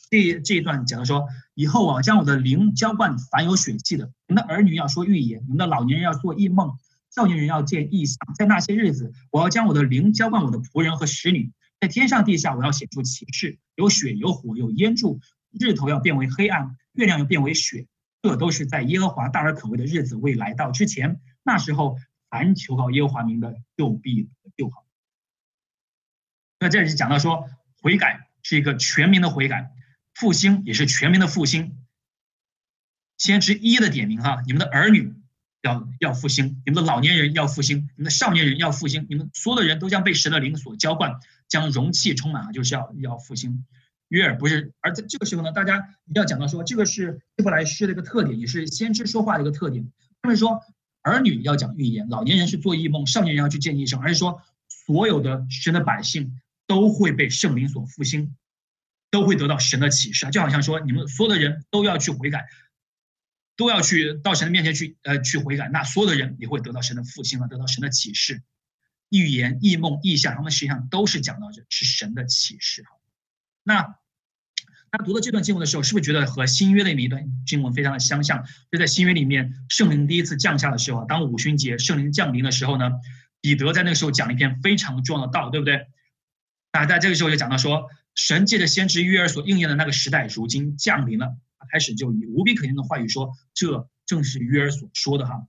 这一段讲的说，以后我将我的灵浇灌凡有血气的，你们的儿女要说预言，你们的老年人要做异梦，少年人要见异象。在那些日子，我要将我的灵浇灌我的仆人和使女，在天上地下我要显出奇事，有血有火有烟柱，日头要变为黑暗，月亮要变为血。这都是在耶和华大而可畏的日子未来到之前。那时候，凡求告耶和华名的，就必得救。好。那这里讲到说，悔改是一个全民的悔改，复兴也是全民的复兴。先知一的点名哈，你们的儿女要复兴，你们的老年人要复兴，你们的少年人要复兴，你们所有的人都将被神的灵所浇灌，将容器充满，就是要复兴。约尔不是，而在这个时候呢，大家一定要讲到说，这个是希伯来诗的一个特点，也是先知说话的一个特点。他们说，儿女要讲预言，老年人是做异梦，少年人要去见医生，而是说，所有的神的百姓都会被圣灵所复兴，都会得到神的启示。就好像说，你们所有的人都要去悔改，都要去到神的面前去悔改，那所有的人也会得到神的复兴了，得到神的启示。预言、异梦、异象，他们实际上都是讲到这是神的启示。那他读到这段经文的时候，是不是觉得和新约的一段经文非常的相像？就在新约里面，圣灵第一次降下的时候，当五旬节圣灵降临的时候呢，彼得在那个时候讲了一篇非常重要的道，对不对？那在这个时候就讲到说，神借着先知约珥所应验的那个时代，如今降临了，开始就以无比可信的话语说，这正是约珥所说的哈。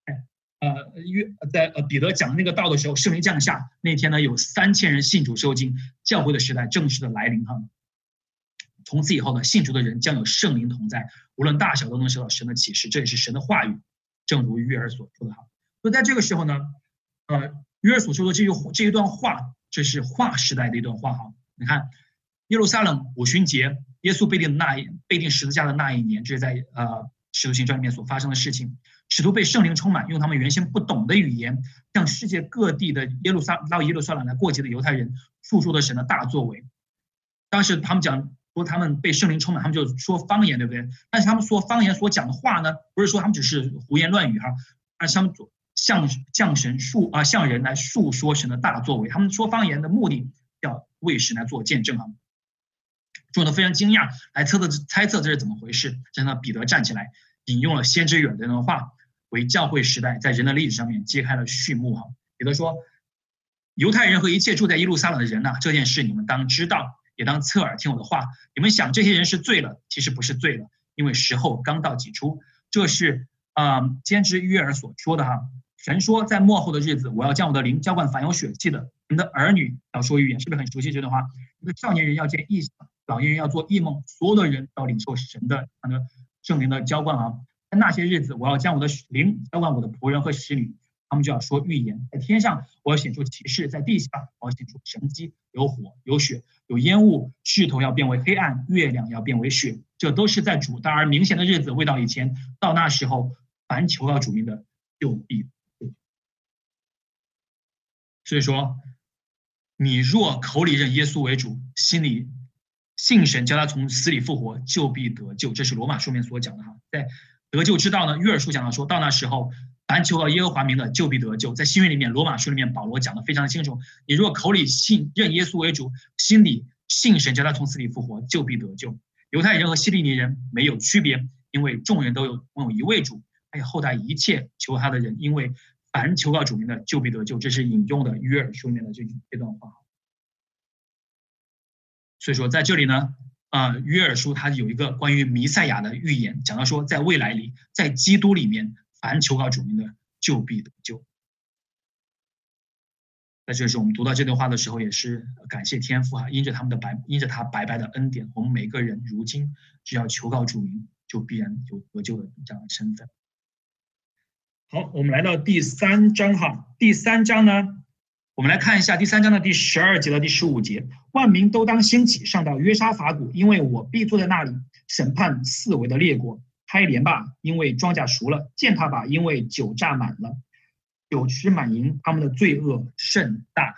在彼得讲那个道的时候，圣灵降下那天呢，有3000人信主受浸，教会的时代正式的来临哈。从此以后呢，信主的人将有圣灵同在，无论大小都能受到神的启示，这也是神的话语，正如约珥所说的哈。所以在这个时候呢，约珥所说的这一段话，这是划时代的一段话哈。你看，耶路撒冷五旬节，耶稣被钉十字架的那一年，这是在使徒行传里面所发生的事情。使徒被圣灵充满，用他们原先不懂的语言，向世界各地的耶路撒冷来过节的犹太人述说的神的大作为。当时他们讲说他们被圣灵充满，他们就说方言，对不对？但是他们说方言所讲的话呢，不是说他们只是胡言乱语哈，而是他们向人来述说神的大作为。他们说方言的目的要为神来做见证哈。众人都非常惊讶，来猜测这是怎么回事。这呢，彼得站起来引用了先知约珥的那段话，为教会时代在人的历史上面揭开了序幕哈。彼得说，犹太人和一切住在耶路撒冷的人呐，这件事你们当知道，也当侧耳听我的话。你们想这些人是罪了，其实不是罪了，因为时候刚到己出。这是先知约珥所说的哈。神说，在末后的日子，我要将我的灵浇灌凡有血气的，你们的儿女要说预言，是不是很熟悉这段话？你们少年人要见异象，老年人要做异梦，所有的人要领受神的圣灵的浇灌啊。在那些日子，我要将我的灵浇灌我的仆人和使女，他们就要说预言。在天上，我要显出奇事；在地下，我要显出神迹，有火，有血，有烟雾，日头要变为黑暗，月亮要变为血。这都是在主大而明显的日子未到以前。到那时候，凡求告主名的，就必。所以说，你若口里认耶稣为主，心里信神叫他从死里复活，就必得救。这是罗马书里面所讲的哈。在得救之道呢，约珥书讲到说，到那时候，凡求告耶和华名的，就必得救。在新约里面，罗马书里面保罗讲的非常的清楚，你若口里认耶稣为主，心里信神叫他从死里复活，就必得救。犹太人和希利尼人没有区别，因为众人都有一位主，还有后代一切求他的人，因为凡求告主名的，就必得救。这是引用的约珥书里面的这段话。所以说，在这里呢，约珥书它有一个关于弥赛亚的预言，讲到说，在未来里，在基督里面，凡求告主名的，就必得救。在这时，我们读到这段话的时候，也是感谢天父啊，因着他白白的恩典，我们每个人如今只要求告主名，就必然有得救的这样的身份。好，我们来到第3章哈。第3章呢，我们来看一下第3章的第12节到第15节。万民都当兴起，上到约沙法谷，因为我必坐在那里，审判四围的列国。开镰吧，因为庄稼熟了；践踏吧，因为酒榨满了。酒池满盈，他们的罪恶甚大。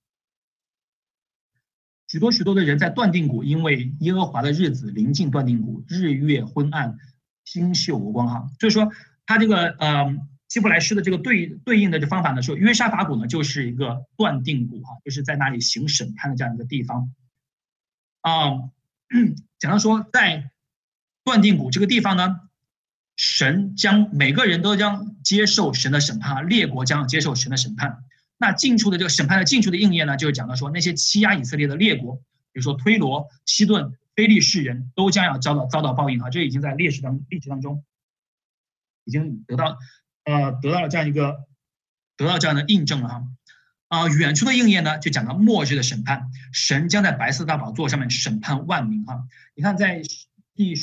许多的人在断定谷，因为耶和华的日子临近断定谷，日月昏暗，星宿无光哈。所以说，他这个希伯来诗的这个对应的这方法呢，说约沙法谷呢就是一个断定谷哈，就是在那里行审判的这样一个地方讲到说，在断定谷这个地方呢，神将每个人都将接受神的审判，列国将接受神的审判。那近处的这个审判的近处的应验呢，就是讲到说，那些欺压以色列的列国，比如说推罗、西顿、非利士人，都将要遭到报应哈。这已经在历史当中已经得到了这样的印证了哈。远处的应验呢，就讲到末日的审判，神将在白色大宝座上面审判万民哈。你看在第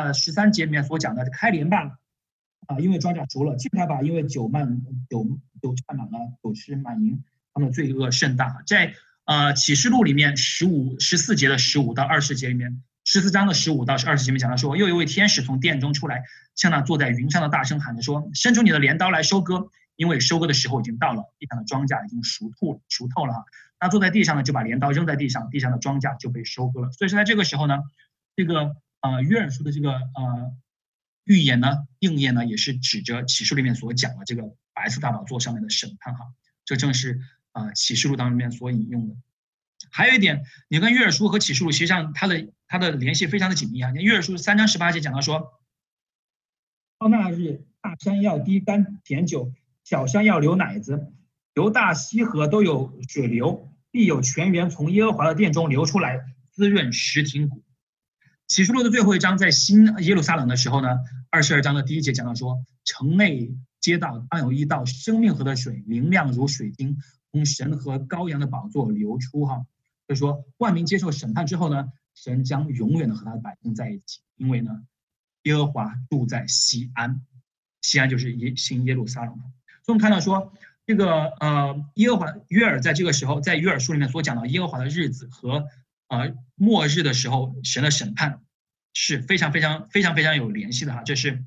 13节里面所讲的，开镰吧，因为庄稼熟了；进来吧，因为酒榨满了，酒池满盈，他们的罪恶甚大。在启示录里面14节的15到20节里面，14章的15到20节里面讲到说，又有一位天使从殿中出来，向那坐在云上的大声喊着说：“伸出你的镰刀来收割，因为收割的时候已经到了，地上的庄稼已经熟透了哈。那坐在地上呢，就把镰刀扔在地上，地上的庄稼就被收割了。所以说在这个时候呢，这个约珥书的这个预言呢，应验呢，也是指着启示录里面所讲的这个白色大宝座上面的审判哈。这正是启示录当中面所引用的。还有一点，你跟约珥书和启示录实际上它的联系非常的紧密啊。约珥书3章18节讲到说，到那日，大山要滴甘甜酒，小山要流奶子，犹大西河都有水流，必有泉源从耶和华的殿中流出来，滋润石亭谷。启示录的最后一章在新耶路撒冷的时候呢，22章的第1节讲到说，城内街道当有一道生命河的水，明亮如水晶，从神和羔羊的宝座流出哈。所以说，万民接受审判之后呢，神将永远的和他的百姓在一起，因为呢，耶和华住在西安，西安就是新耶路撒冷。所以我们看到说，这个耶和华约珥在这个时候，在约珥书里面所讲到耶和华的日子和末日的时候，神的审判是非常有联系的哈。这是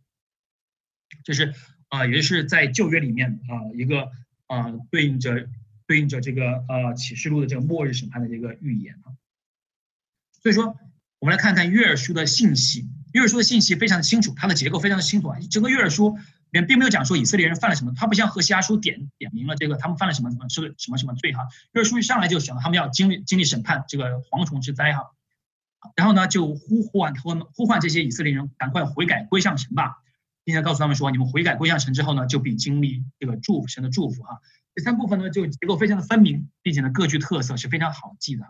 也就是在旧约里面一个对应着这个启示录的这个末日审判的这个预言啊。所以说，我们来看看约珥书的信息。约珥书的信息非常清楚，它的结构非常的清楚啊。整个约珥书里面并没有讲说以色列人犯了什么，他不像何西阿书点明了这个他们犯了什么罪哈。约珥书一上来就讲他们要经历审判这个蝗虫之灾哈，然后呢就呼唤这些以色列人赶快悔改归向神吧，并且告诉他们说，你们悔改归向神之后呢，就必经历这个神的祝福哈。这3部分呢就结构非常的分明，并且呢各具特色，是非常好记的。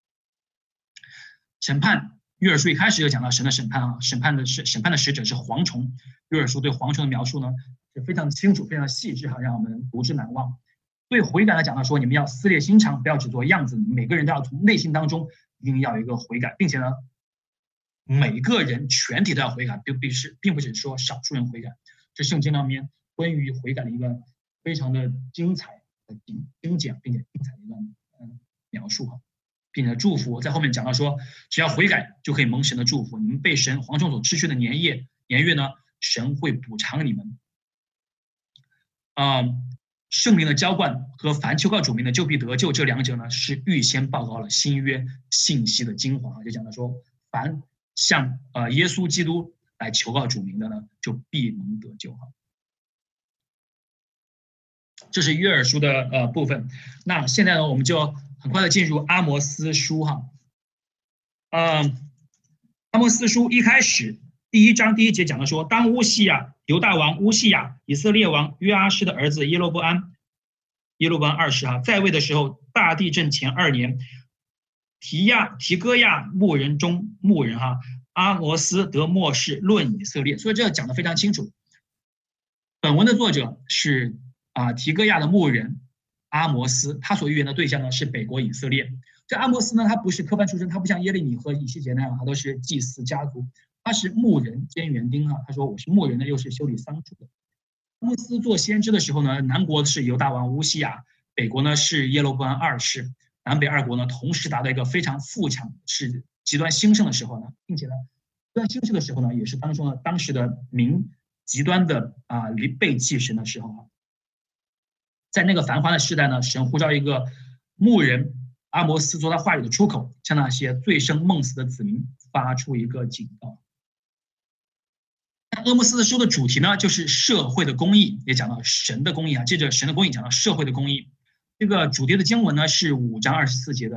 审判，约珥书一开始就讲到神的审判啊，审判的使者是蝗虫。约珥书对蝗虫的描述呢是非常清楚、非常细致哈，让我们读之难忘。对悔改来讲呢，说你们要撕裂心肠，不要只做样子，你们每个人都要从内心当中一定要有一个悔改，并且呢，每个人全体都要悔改，并不是说少数人悔改。这圣经上面关于悔改的一个非常的精彩、精简并且精彩的一个描述哈，并且祝福在后面讲到说，只要悔改就可以蒙神的祝福。你们被蝗虫所吃去的年月呢，神会补偿你们。圣灵的浇灌和凡求告主名的就必得救，这2者呢是预先报告了新约信息的精华。就讲到说，凡向耶稣基督来求告主名的呢，就必能得救哈。这是约珥书的部分。那现在呢，我们就很快的进入阿摩斯书哈。阿摩斯书一开始第1章第1节讲的说，当乌西亚犹大王乌西亚以色列王约阿施的儿子耶罗波安2世哈在位的时候，大地震前2年，提哥亚牧人中牧人哈阿摩斯得默示论以色列。所以这讲的非常清楚。本文的作者是提哥亚的牧人阿摩斯，他所预言的对象呢是北国以色列。这阿摩斯呢，他不是科班出身，他不像耶利米和以西结那样，他都是祭司家族，他是牧人兼园丁他说我是牧人的，又是修理桑树的。阿摩斯做先知的时候呢，南国是犹大王乌西亚，北国呢是耶罗波安2世，南北2国呢同时达到一个非常富强、是极端兴盛的时候呢，并且呢，极端兴盛的时候呢，也是当时的民极端的背弃神的时候在那个繁华的时代呢，神呼召一个牧人阿摩斯做他话语的出口，向那些醉生梦死的子民发出一个警告。阿摩斯书的主题呢，就是社会的公义，也讲到神的公义接着神的公义讲到社会的公义。这个主题的经文呢是5章24节的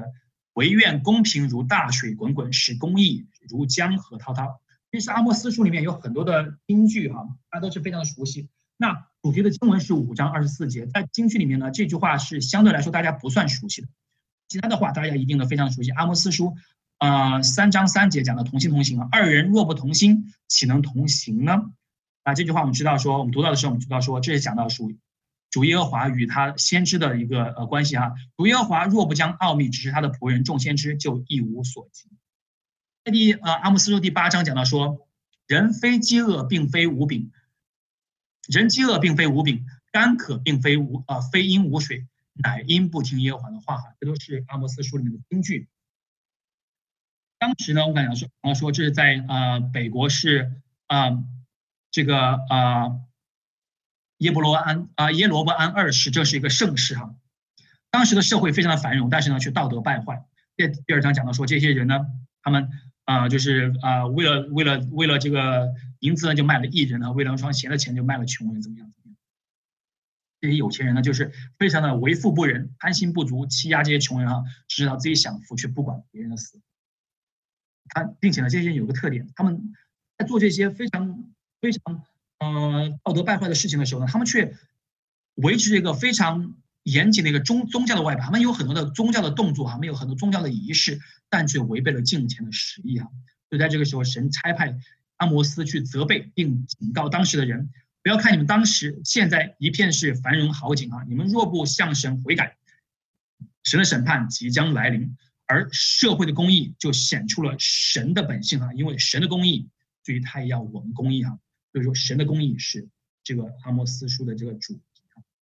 唯愿公平如大水滚滚，使公义如江河滔滔。其实阿摩斯书里面有很多的金句大家都是非常的熟悉。那主题的经文是5章24节，在金句里面呢，这句话是相对来说大家不算熟悉的，其他的话大家一定都非常熟悉。阿摩斯书3章3节讲的同心同行二人若不同心，岂能同行呢？这句话我们知道说，我们读到的时候，我们知道说，这是讲到主耶和华与他先知的一个关系主耶和华若不将奥秘指示他的仆人众先知，就一无所及。在阿摩斯书第8章讲到说，人非饥饿，并非无饼。人饥饿并非无饼，干渴并非因无水，乃因不听耶和华的话这都是阿摩斯书里面的金句。当时呢，我刚才说这是在北国是这个耶罗伯安二世，这是一个盛世当时的社会非常的繁荣，但是呢却道德败坏。第2章讲到说，这些人呢，他们就是为了这个银子呢，就卖了义人为了双钱的钱就卖了穷人，怎么样？这些有钱人呢，就是非常的为富不仁，贪心不足，欺压这些穷人只知道自己享福，却不管别人的死。并且呢，这些人有个特点，他们在做这些非常道德败坏的事情的时候呢，他们却维持一个非常严谨的一个宗教的外表，他们有很多的宗教的动作他们有很多宗教的仪式，但却违背了敬虔的实意所以在这个时候，神差派阿摩斯去责备并警告当时的人，不要看你们现在一片是繁荣好景你们若不向神悔改，神的审判即将来临，而社会的公义就显出了神的本性因为神的公义，所以他也要我们公义所以说神的公义是这个阿摩斯书的这个主题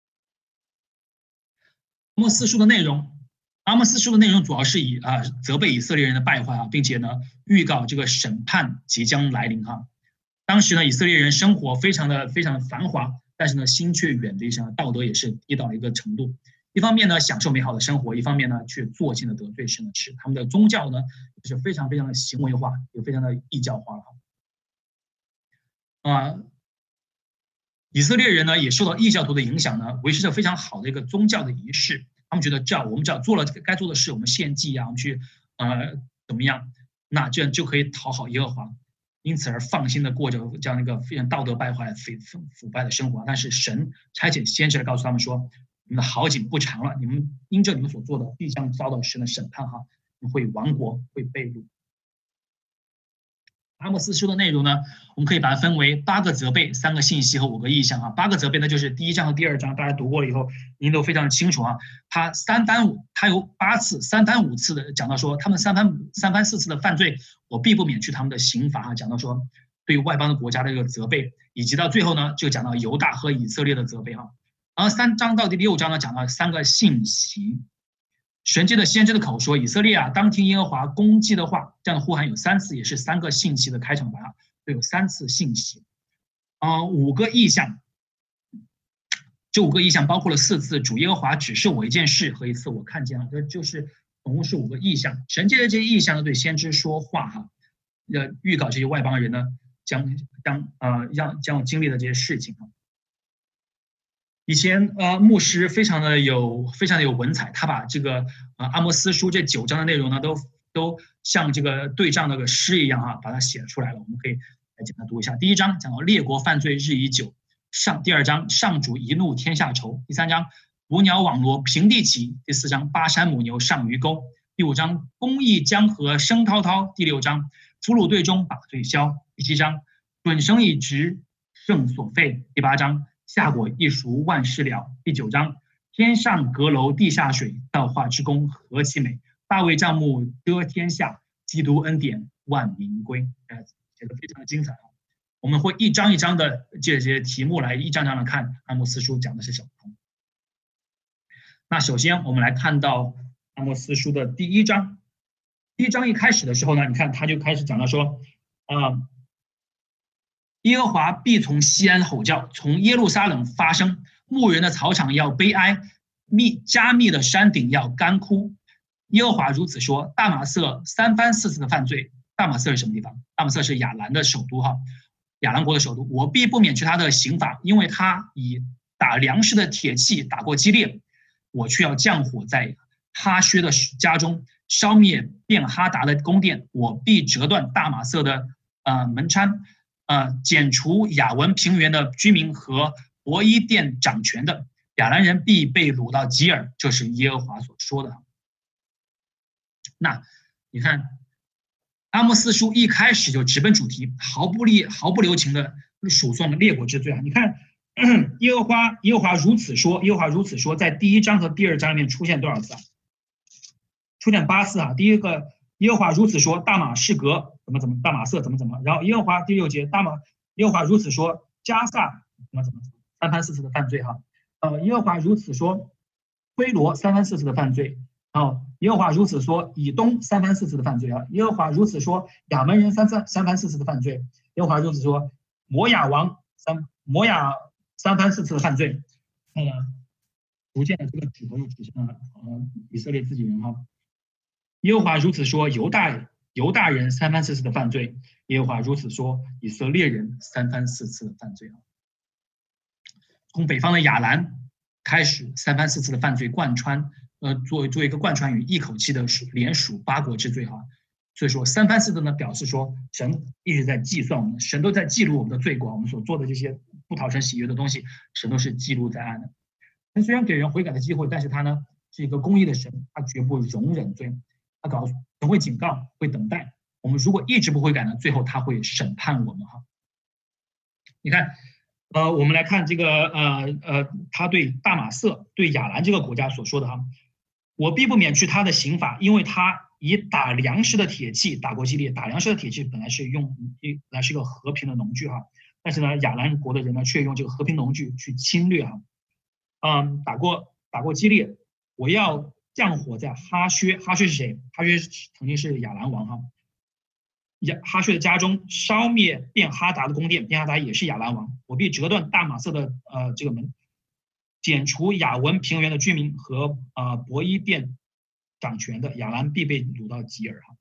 阿摩斯书的内容主要是以责备以色列人的败坏并且呢预告这个审判即将来临当时呢以色列人生活非常的繁华，但是呢心却远离神，道德也是低到了一个程度。一方面呢享受美好的生活，一方面呢却做尽了得罪神的事。他们的宗教呢也是非常的行为化，也非常的异教化以色列人呢也受到异教徒的影响呢，维持着非常好的一个宗教的仪式。他们觉得我们只要做了该做的事，我们献祭我们去怎么样，那这样就可以讨好耶和华，因此而放心的过着这样一个非常道德败坏、腐败的生活。但是神差遣先知来告诉他们说，你们的好景不长了，你们因着你们所做的，必将遭到神的审判你们会亡国，会被掳。阿摩斯书的内容呢，我们可以把它分为8个责备、3个信息和5个意象8个责备呢，就是第1章和第2章，大家读过了以后，您都非常清楚它有8次、3番5次的讲到说，他们3番4次的犯罪，我必不免去他们的刑罚讲到说，对于外邦的国家的一个责备，以及到最后呢，就讲到犹大和以色列的责备然后3章到第6章呢，讲到3个信息。神借着先知的口说，以色列当听耶和华公义的话，这样的呼喊有3次，也是3个信息的开场白都有3次信息。5个意象，这5个意象包括了4次主耶和华指示我一件事和1次我看见了，这就是总共是5个意象。神借着这些意象呢，对先知说话预告这些外邦人呢将经历的这些事情以前牧师非常的有文采，他把这个阿摩斯书这9章的内容呢，都像这个对仗那个诗一样把它写出来了。我们可以来简单读一下。第1章讲到列国犯罪日已久，第2章上主一怒天下愁，第3章捕鸟网罗平地起，第4章巴山母牛上鱼沟，第5章公义江河声滔滔，第6章俘虏队中把罪消，第7章准绳已直胜所废，第8章夏果一熟万事了，第9章天上阁楼地下水，造化之功何其美，大卫帐幕遮天下，基督恩典万民归。写得非常的精彩我们会一章一章的借这些题目来一章章的看阿摩斯书讲的是什么。那首先我们来看到阿摩斯书的第1章。第1章一开始的时候呢，你看他就开始讲到说耶和华必从西安吼叫，从耶路撒冷发声，牧人的草场要悲哀，加密的山顶要干枯。耶和华如此说，大马色3番4次的犯罪。大马色是什么地方？大马色是亚兰的首都亚兰国的首都。我必不免去他的刑罚，因为他以打粮食的铁器打过基列，我却要降火在哈薛的家中，烧灭便哈达的宫殿，我必折断大马色的门閂，剪除亚文平原的居民和伯伊甸掌权的亚兰人必被掳到吉尔，这是耶和华所说的。那你看，阿摩斯书一开始就直奔主题，毫不留情的数算了列国之罪啊！你看，耶和华如此说，耶和华如此说，在第1章和第2章里面出现多少次啊？出现8次啊！第一个，耶和华如此说，大马士革怎么，大马色怎么，然后耶和华第6节，耶和华如此说，加萨怎么，3番4次的犯罪哈。耶和华如此说，推罗3番4次的犯罪。然后耶和华如此说，以东3番4次的犯罪啊！耶和华如此说，亚门人三番4次的犯罪。耶和华如此说，摩亚3番4次的犯罪。逐渐的这个指头又指向了以色列自己人哈。耶和华如此说，犹大人3番4次的犯罪。耶和华如此说，以色列人3番4次的犯罪啊！从北方的亚兰开始，3番4次的犯罪贯穿。作为一个贯穿语，一口气的连数8国之罪哈，所以说3番4次呢，表示说神一直在计算我们，神都在记录我们的罪过，我们所做的这些不讨神喜悦的东西，神都是记录在案的。神虽然给人悔改的机会，但是他呢是一个公义的神，他绝不容忍罪，他神会警告，会等待我们，如果一直不悔改呢，最后他会审判我们哈。你看。我们来看这个他对大马色、对亚兰这个国家所说的哈，我必不免去他的刑罚，因为他以打粮食的铁器打过基列。打粮食的铁器本来是一个和平的农具哈，但是呢，亚兰国的人呢却用这个和平农具去侵略哈，打过基列。我要降火在哈薛是谁？哈薛曾经是亚兰王哈。哈薛的家中烧灭便哈达的宫殿，便哈达也是亚兰王。我必折断大马色的这个门，剪除亚文平原的居民和伯伊甸掌权的亚兰必被掳到吉尔哈。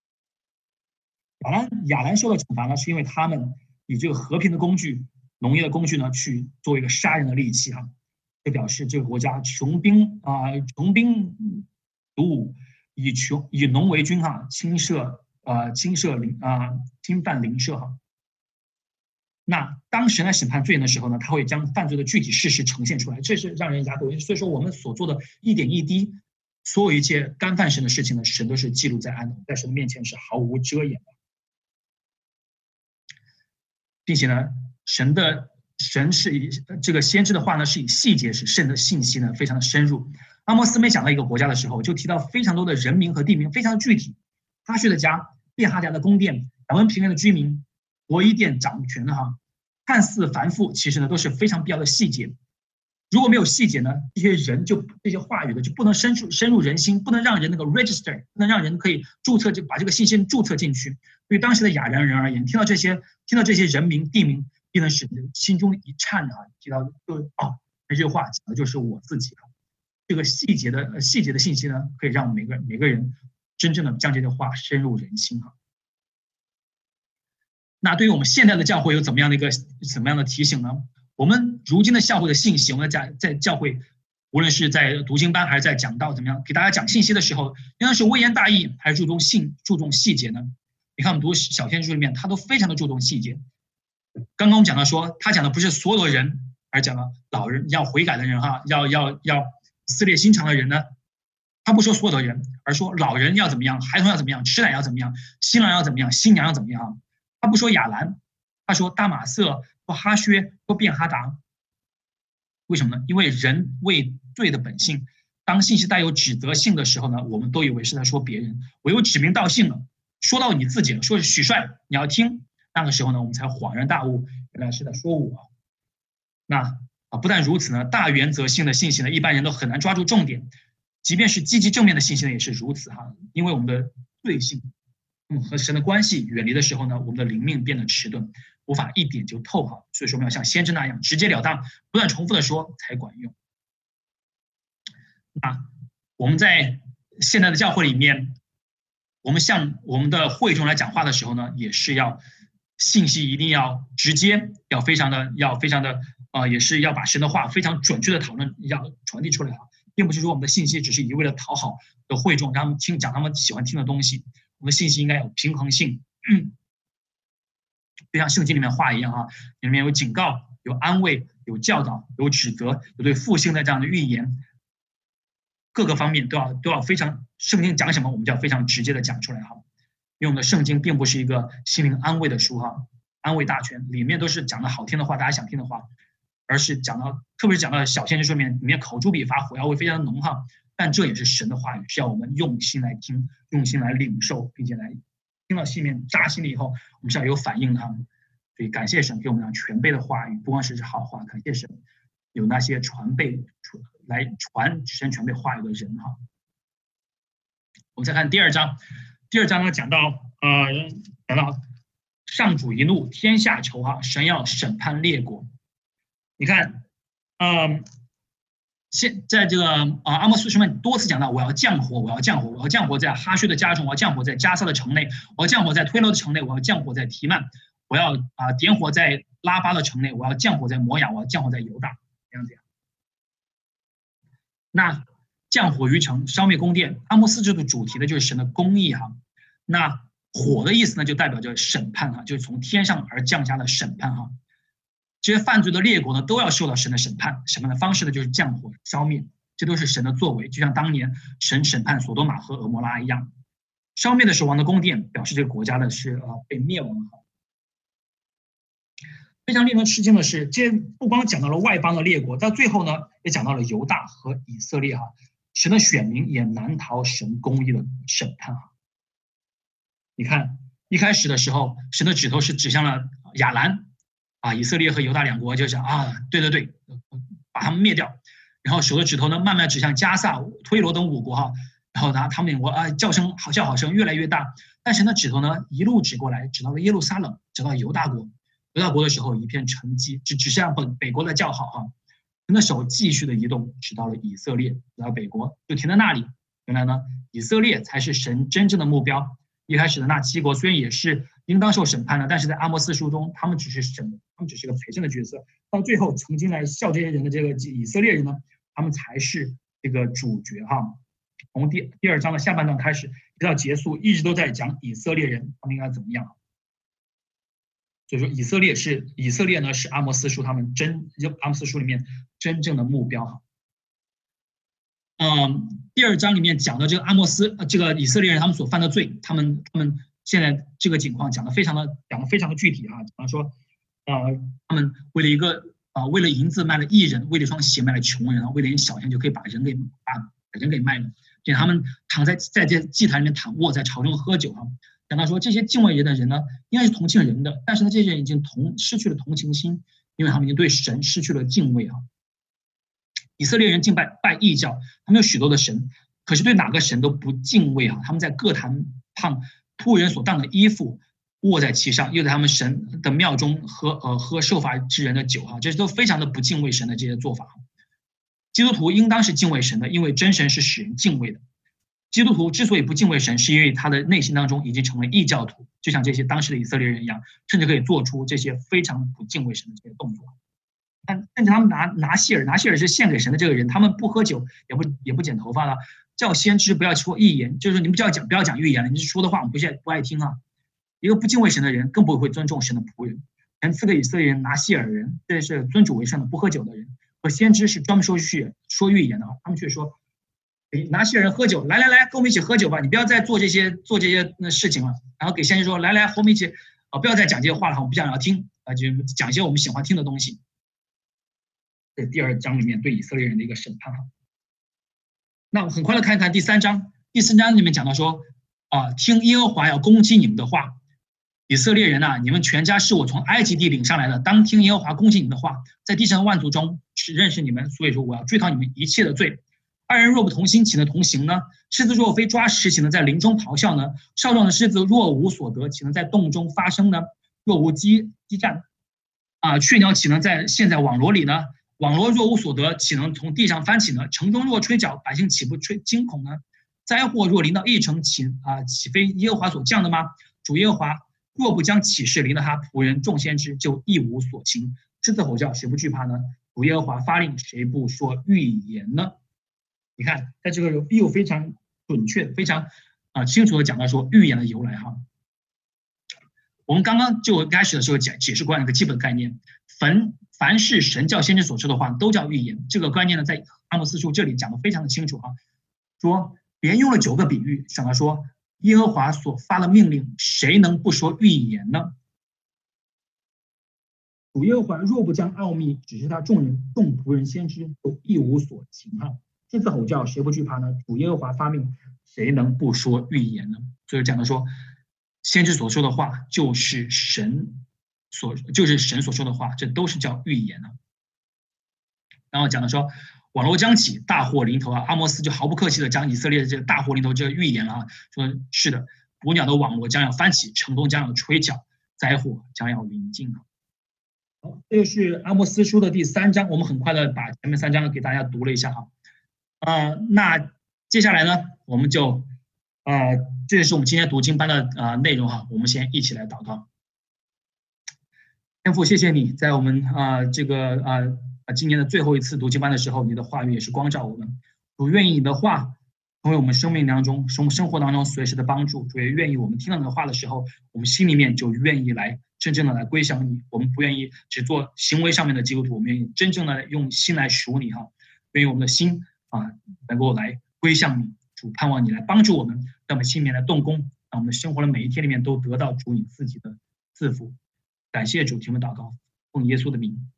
亚兰受到惩罚呢，是因为他们以这个和平的工具、农业的工具呢，去作为一个杀人的利器哈，就表示这个国家穷兵黩武，以农为军哈，侵犯邻舍哈。那当神来审判罪人的时候呢，他会将犯罪的具体事实呈现出来，这是让人哑口无言。所以说，我们所做的一点一滴，所有一切干犯神的事情呢，神都是记录在案的，在神的面前是毫无遮掩的，并且呢，神是以这个先知的话呢，是以细节使神的信息呢非常的深入。阿摩斯每讲到一个国家的时候，就提到非常多的人名和地名，非常的具体。哈薛的家、便哈达的宫殿、亚文平原的居民、伯伊甸掌权的哈，看似繁复，其实呢都是非常必要的细节。如果没有细节呢，这些话语的就不能深入人心，不能让人那个 register， 不能让人可以注册，就把这个信息注册进去。对于当时的亚兰人而言，听到这些人名地名，必能使人心中一颤啊！提到这句话讲的就是我自己啊。这个细节的信息呢，可以让每个人真正的将这些话深入人心哈。那对于我们现在的教会有怎么样的提醒呢？我们如今的教会的信息，我们在教会，无论是在读经班还是在讲道，怎么样给大家讲信息的时候，应该是微言大义，还是注重细节呢？你看我们读小天书里面，他都非常的注重细节。刚刚我们讲到说，他讲的不是所有的人，而讲了老人要悔改的人哈，要撕裂心肠的人呢。他不说所有的人，而说老人要怎么样，孩童要怎么样，吃奶要怎么样，新郎要怎么样，新娘要怎么样。他不说亚兰，他说大马色，说哈薛，说便哈达。为什么呢？因为人为罪的本性，当信息带有指责性的时候呢，我们都以为是在说别人，唯有指名道姓了，说到你自己了，说是许帅，你要听。那个时候呢，我们才恍然大悟，原来是在说我。那不但如此呢，大原则性的信息呢，一般人都很难抓住重点。即便是积极正面的信息呢，也是如此哈。因为我们的罪性，和神的关系远离的时候呢，我们的灵命变得迟钝，无法一点就透哈。所以说我们要像先知那样直截了当，不断重复的说才管用。那我们在现在的教会里面，我们向我们的会众来讲话的时候呢，也是要信息一定要直接，要非常的也是要把神的话非常准确的讨论，要传递出来哈。 并不是说我们的信息只是一味的讨好的会众，让他们讲他们喜欢听的东西。我们的信息应该有平衡性，就像圣经里面话一样啊，里面有警告、有安慰、有教导、有指责、有对复兴的这样的预言，各个方面都要非常，圣经讲什么，我们就要非常直接的讲出来哈。因为我们的圣经并不是一个心灵安慰的书哈，安慰大全，里面都是讲的好听的话，大家想听的话，而是讲到，特别是讲到小先知书里面口诛笔伐，火药味非常的浓哈。但这也是神的话语，是要我们用心来听，用心来领受，并且来听到心里面扎心了以后，我们是要有反应的。所以感谢神给我们全备的话语，不光是好话，感谢神有那些来传神全备话语的人哈。我们再看第二章，第二章呢讲到上主一怒，天下愁哈，神要审判列国。你看，现在这个阿摩斯书面多次讲到，我要降火，我要降火，我要降火在哈薛的家中，我要降火在加萨的城内，我要降火在推罗的城内，我要降火在提曼，我要点火在拉巴的城内，我要降火在摩亚，我要降火在犹大，这样。那降火于城，烧灭宫殿，阿摩斯这个主题的就是神的公义哈。那火的意思呢，就代表着审判哈，就是从天上而降下的审判哈。这些犯罪的列国呢，都要受到神的审判。审判的方式呢，就是降火烧灭，这都是神的作为，就像当年神审判索多玛和蛾摩拉一样。烧灭的是王的宫殿，表示这个国家的是被灭亡了。非常令人吃惊的是，这不光讲到了外邦的列国，到最后呢，也讲到了犹大和以色列哈。神的选民也难逃神公义的审判哈。你看，一开始的时候，神的指头是指向了亚兰。以色列和犹大两国就想对，把他们灭掉。然后手的指头呢，慢慢指向加萨、推罗等5国哈。然后他们两国叫声好声越来越大。但神的指头呢，一路指过来，指到了耶路撒冷，指到犹大国。犹大国的时候一片沉寂，只剩下北国的叫好哈。神的手继续的移动，指到了以色列，指到北国，就停在那里。原来呢，以色列才是神真正的目标。一开始的那7国虽然也是应当受审判的，但是在阿摩斯书中，他们只是个陪衬的角色。到最后，曾经来笑这些人的这个以色列人呢，他们才是这个主角哈。从第2章的下半段开始，直到结束，一直都在讲以色列人他们应该怎么样。所以说，以色列呢是阿摩斯书阿摩斯书里面真正的目标哈。第2章里面讲的这个阿摩斯这个以色列人他们所犯的罪，他们现在这个情况讲的非常的具体哈。比方说，他们为了银子卖了义人，为了一双鞋卖了穷人，为了一小钱就可以把人给卖了，并且他们在这祭坛里面躺卧，在朝中喝酒哈。讲到说这些敬畏人的人呢，应该是同情人的，但是呢，这些人已经失去了同情心，因为他们已经对神失去了敬畏哈。以色列人敬拜异教，他们有许多的神，可是对哪个神都不敬畏啊！他们在各坛旁仆人所当的衣服，卧在其上，又在他们神的庙中喝受罚之人的酒哈，这都非常的不敬畏神的这些做法。基督徒应当是敬畏神的，因为真神是使人敬畏的。基督徒之所以不敬畏神，是因为他的内心当中已经成为异教徒，就像这些当时的以色列人一样，甚至可以做出这些非常不敬畏神的这些动作。甚至他们拿谢尔是献给神的这个人，他们不喝酒，也不剪头发了，叫先知不要说预言，就是你们不要讲预言了，你说的话我们不爱听啊。一个不敬畏神的人，更不会尊重神的仆人。前4个以色列人拿谢尔人，这是尊主为圣的不喝酒的人，和先知是专门说预言的，他们却说拿谢尔人喝酒，来，跟我们一起喝酒吧，你不要再做这些事情了。然后给先知说，来，和我们一起不要再讲这些话了，我们不想要听就讲一些我们喜欢听的东西。这第2章里面对以色列人的一个审判哈。那我很快的看一看第3章，第4章里面讲到说听耶和华要攻击你们的话，以色列人啊，你们全家是我从埃及地领上来的，当听耶和华攻击你们的话，在地上万族中只认识你们，所以说我要追讨你们一切的罪。2人若不同心，岂能同行呢？狮子若非抓食，岂能在林中咆哮呢？少壮的狮子若无所得，岂能在洞中发声呢？若无激战雀鸟岂能陷在网罗里呢？网罗若无所得，岂能从地上翻起呢？城中若吹角，百姓岂不惊恐呢？灾祸若临到一城，岂非耶和华所降的吗？主耶和华若不将启示临到他仆人众先知，就一无所行。狮子吼叫，谁不惧怕呢？主耶和华发令，谁不说预言呢？ 你看，在这个又非常准确、非常清楚的讲到说预言的由来哈。我们刚刚就开始的时候解释过一个基本概念，凡是神叫先知所说的话，都叫预言。这个观念呢，在阿摩斯书这里讲的非常的清楚啊，说别人用了9个比喻，想到说耶和华所发的命令，谁能不说预言呢？主耶和华若不将奥秘指示他众仆人先知，都一无所行哈。这次吼叫，谁不惧怕呢？主耶和华发命，谁能不说预言呢？所以讲的说，先知所说的话就是神所说的话，这都是叫预言呢。然后讲的说，网络将起，大祸临头啊！阿摩斯就毫不客气的将以色列的这个大祸临头这个预言了啊，说是的，捕鸟的网络将要翻起，城洞将要吹角，灾祸将要临近啊。好，这个是阿摩斯书的第3章，我们很快的把前面3章给大家读了一下哈。那接下来呢，我们就这是我们今天读经班的内容哈，我们先一起来祷告。天父，谢谢你在我们今年的最后一次读经班的时候，你的话语也是光照我们。主愿意你的话成为我们生命当中、生活当中随时的帮助。主也愿意我们听到你的话的时候，我们心里面就愿意来真正的来归向你。我们不愿意只做行为上面的基督徒，我们愿意真正的用心来属你哈。愿意我们的心能够来归向你。主盼望你来帮助我们，让我们心里面来动工，让我们生活的每一天里面都得到主你自己的赐福。感谢主，听我们祷告，奉耶稣的名，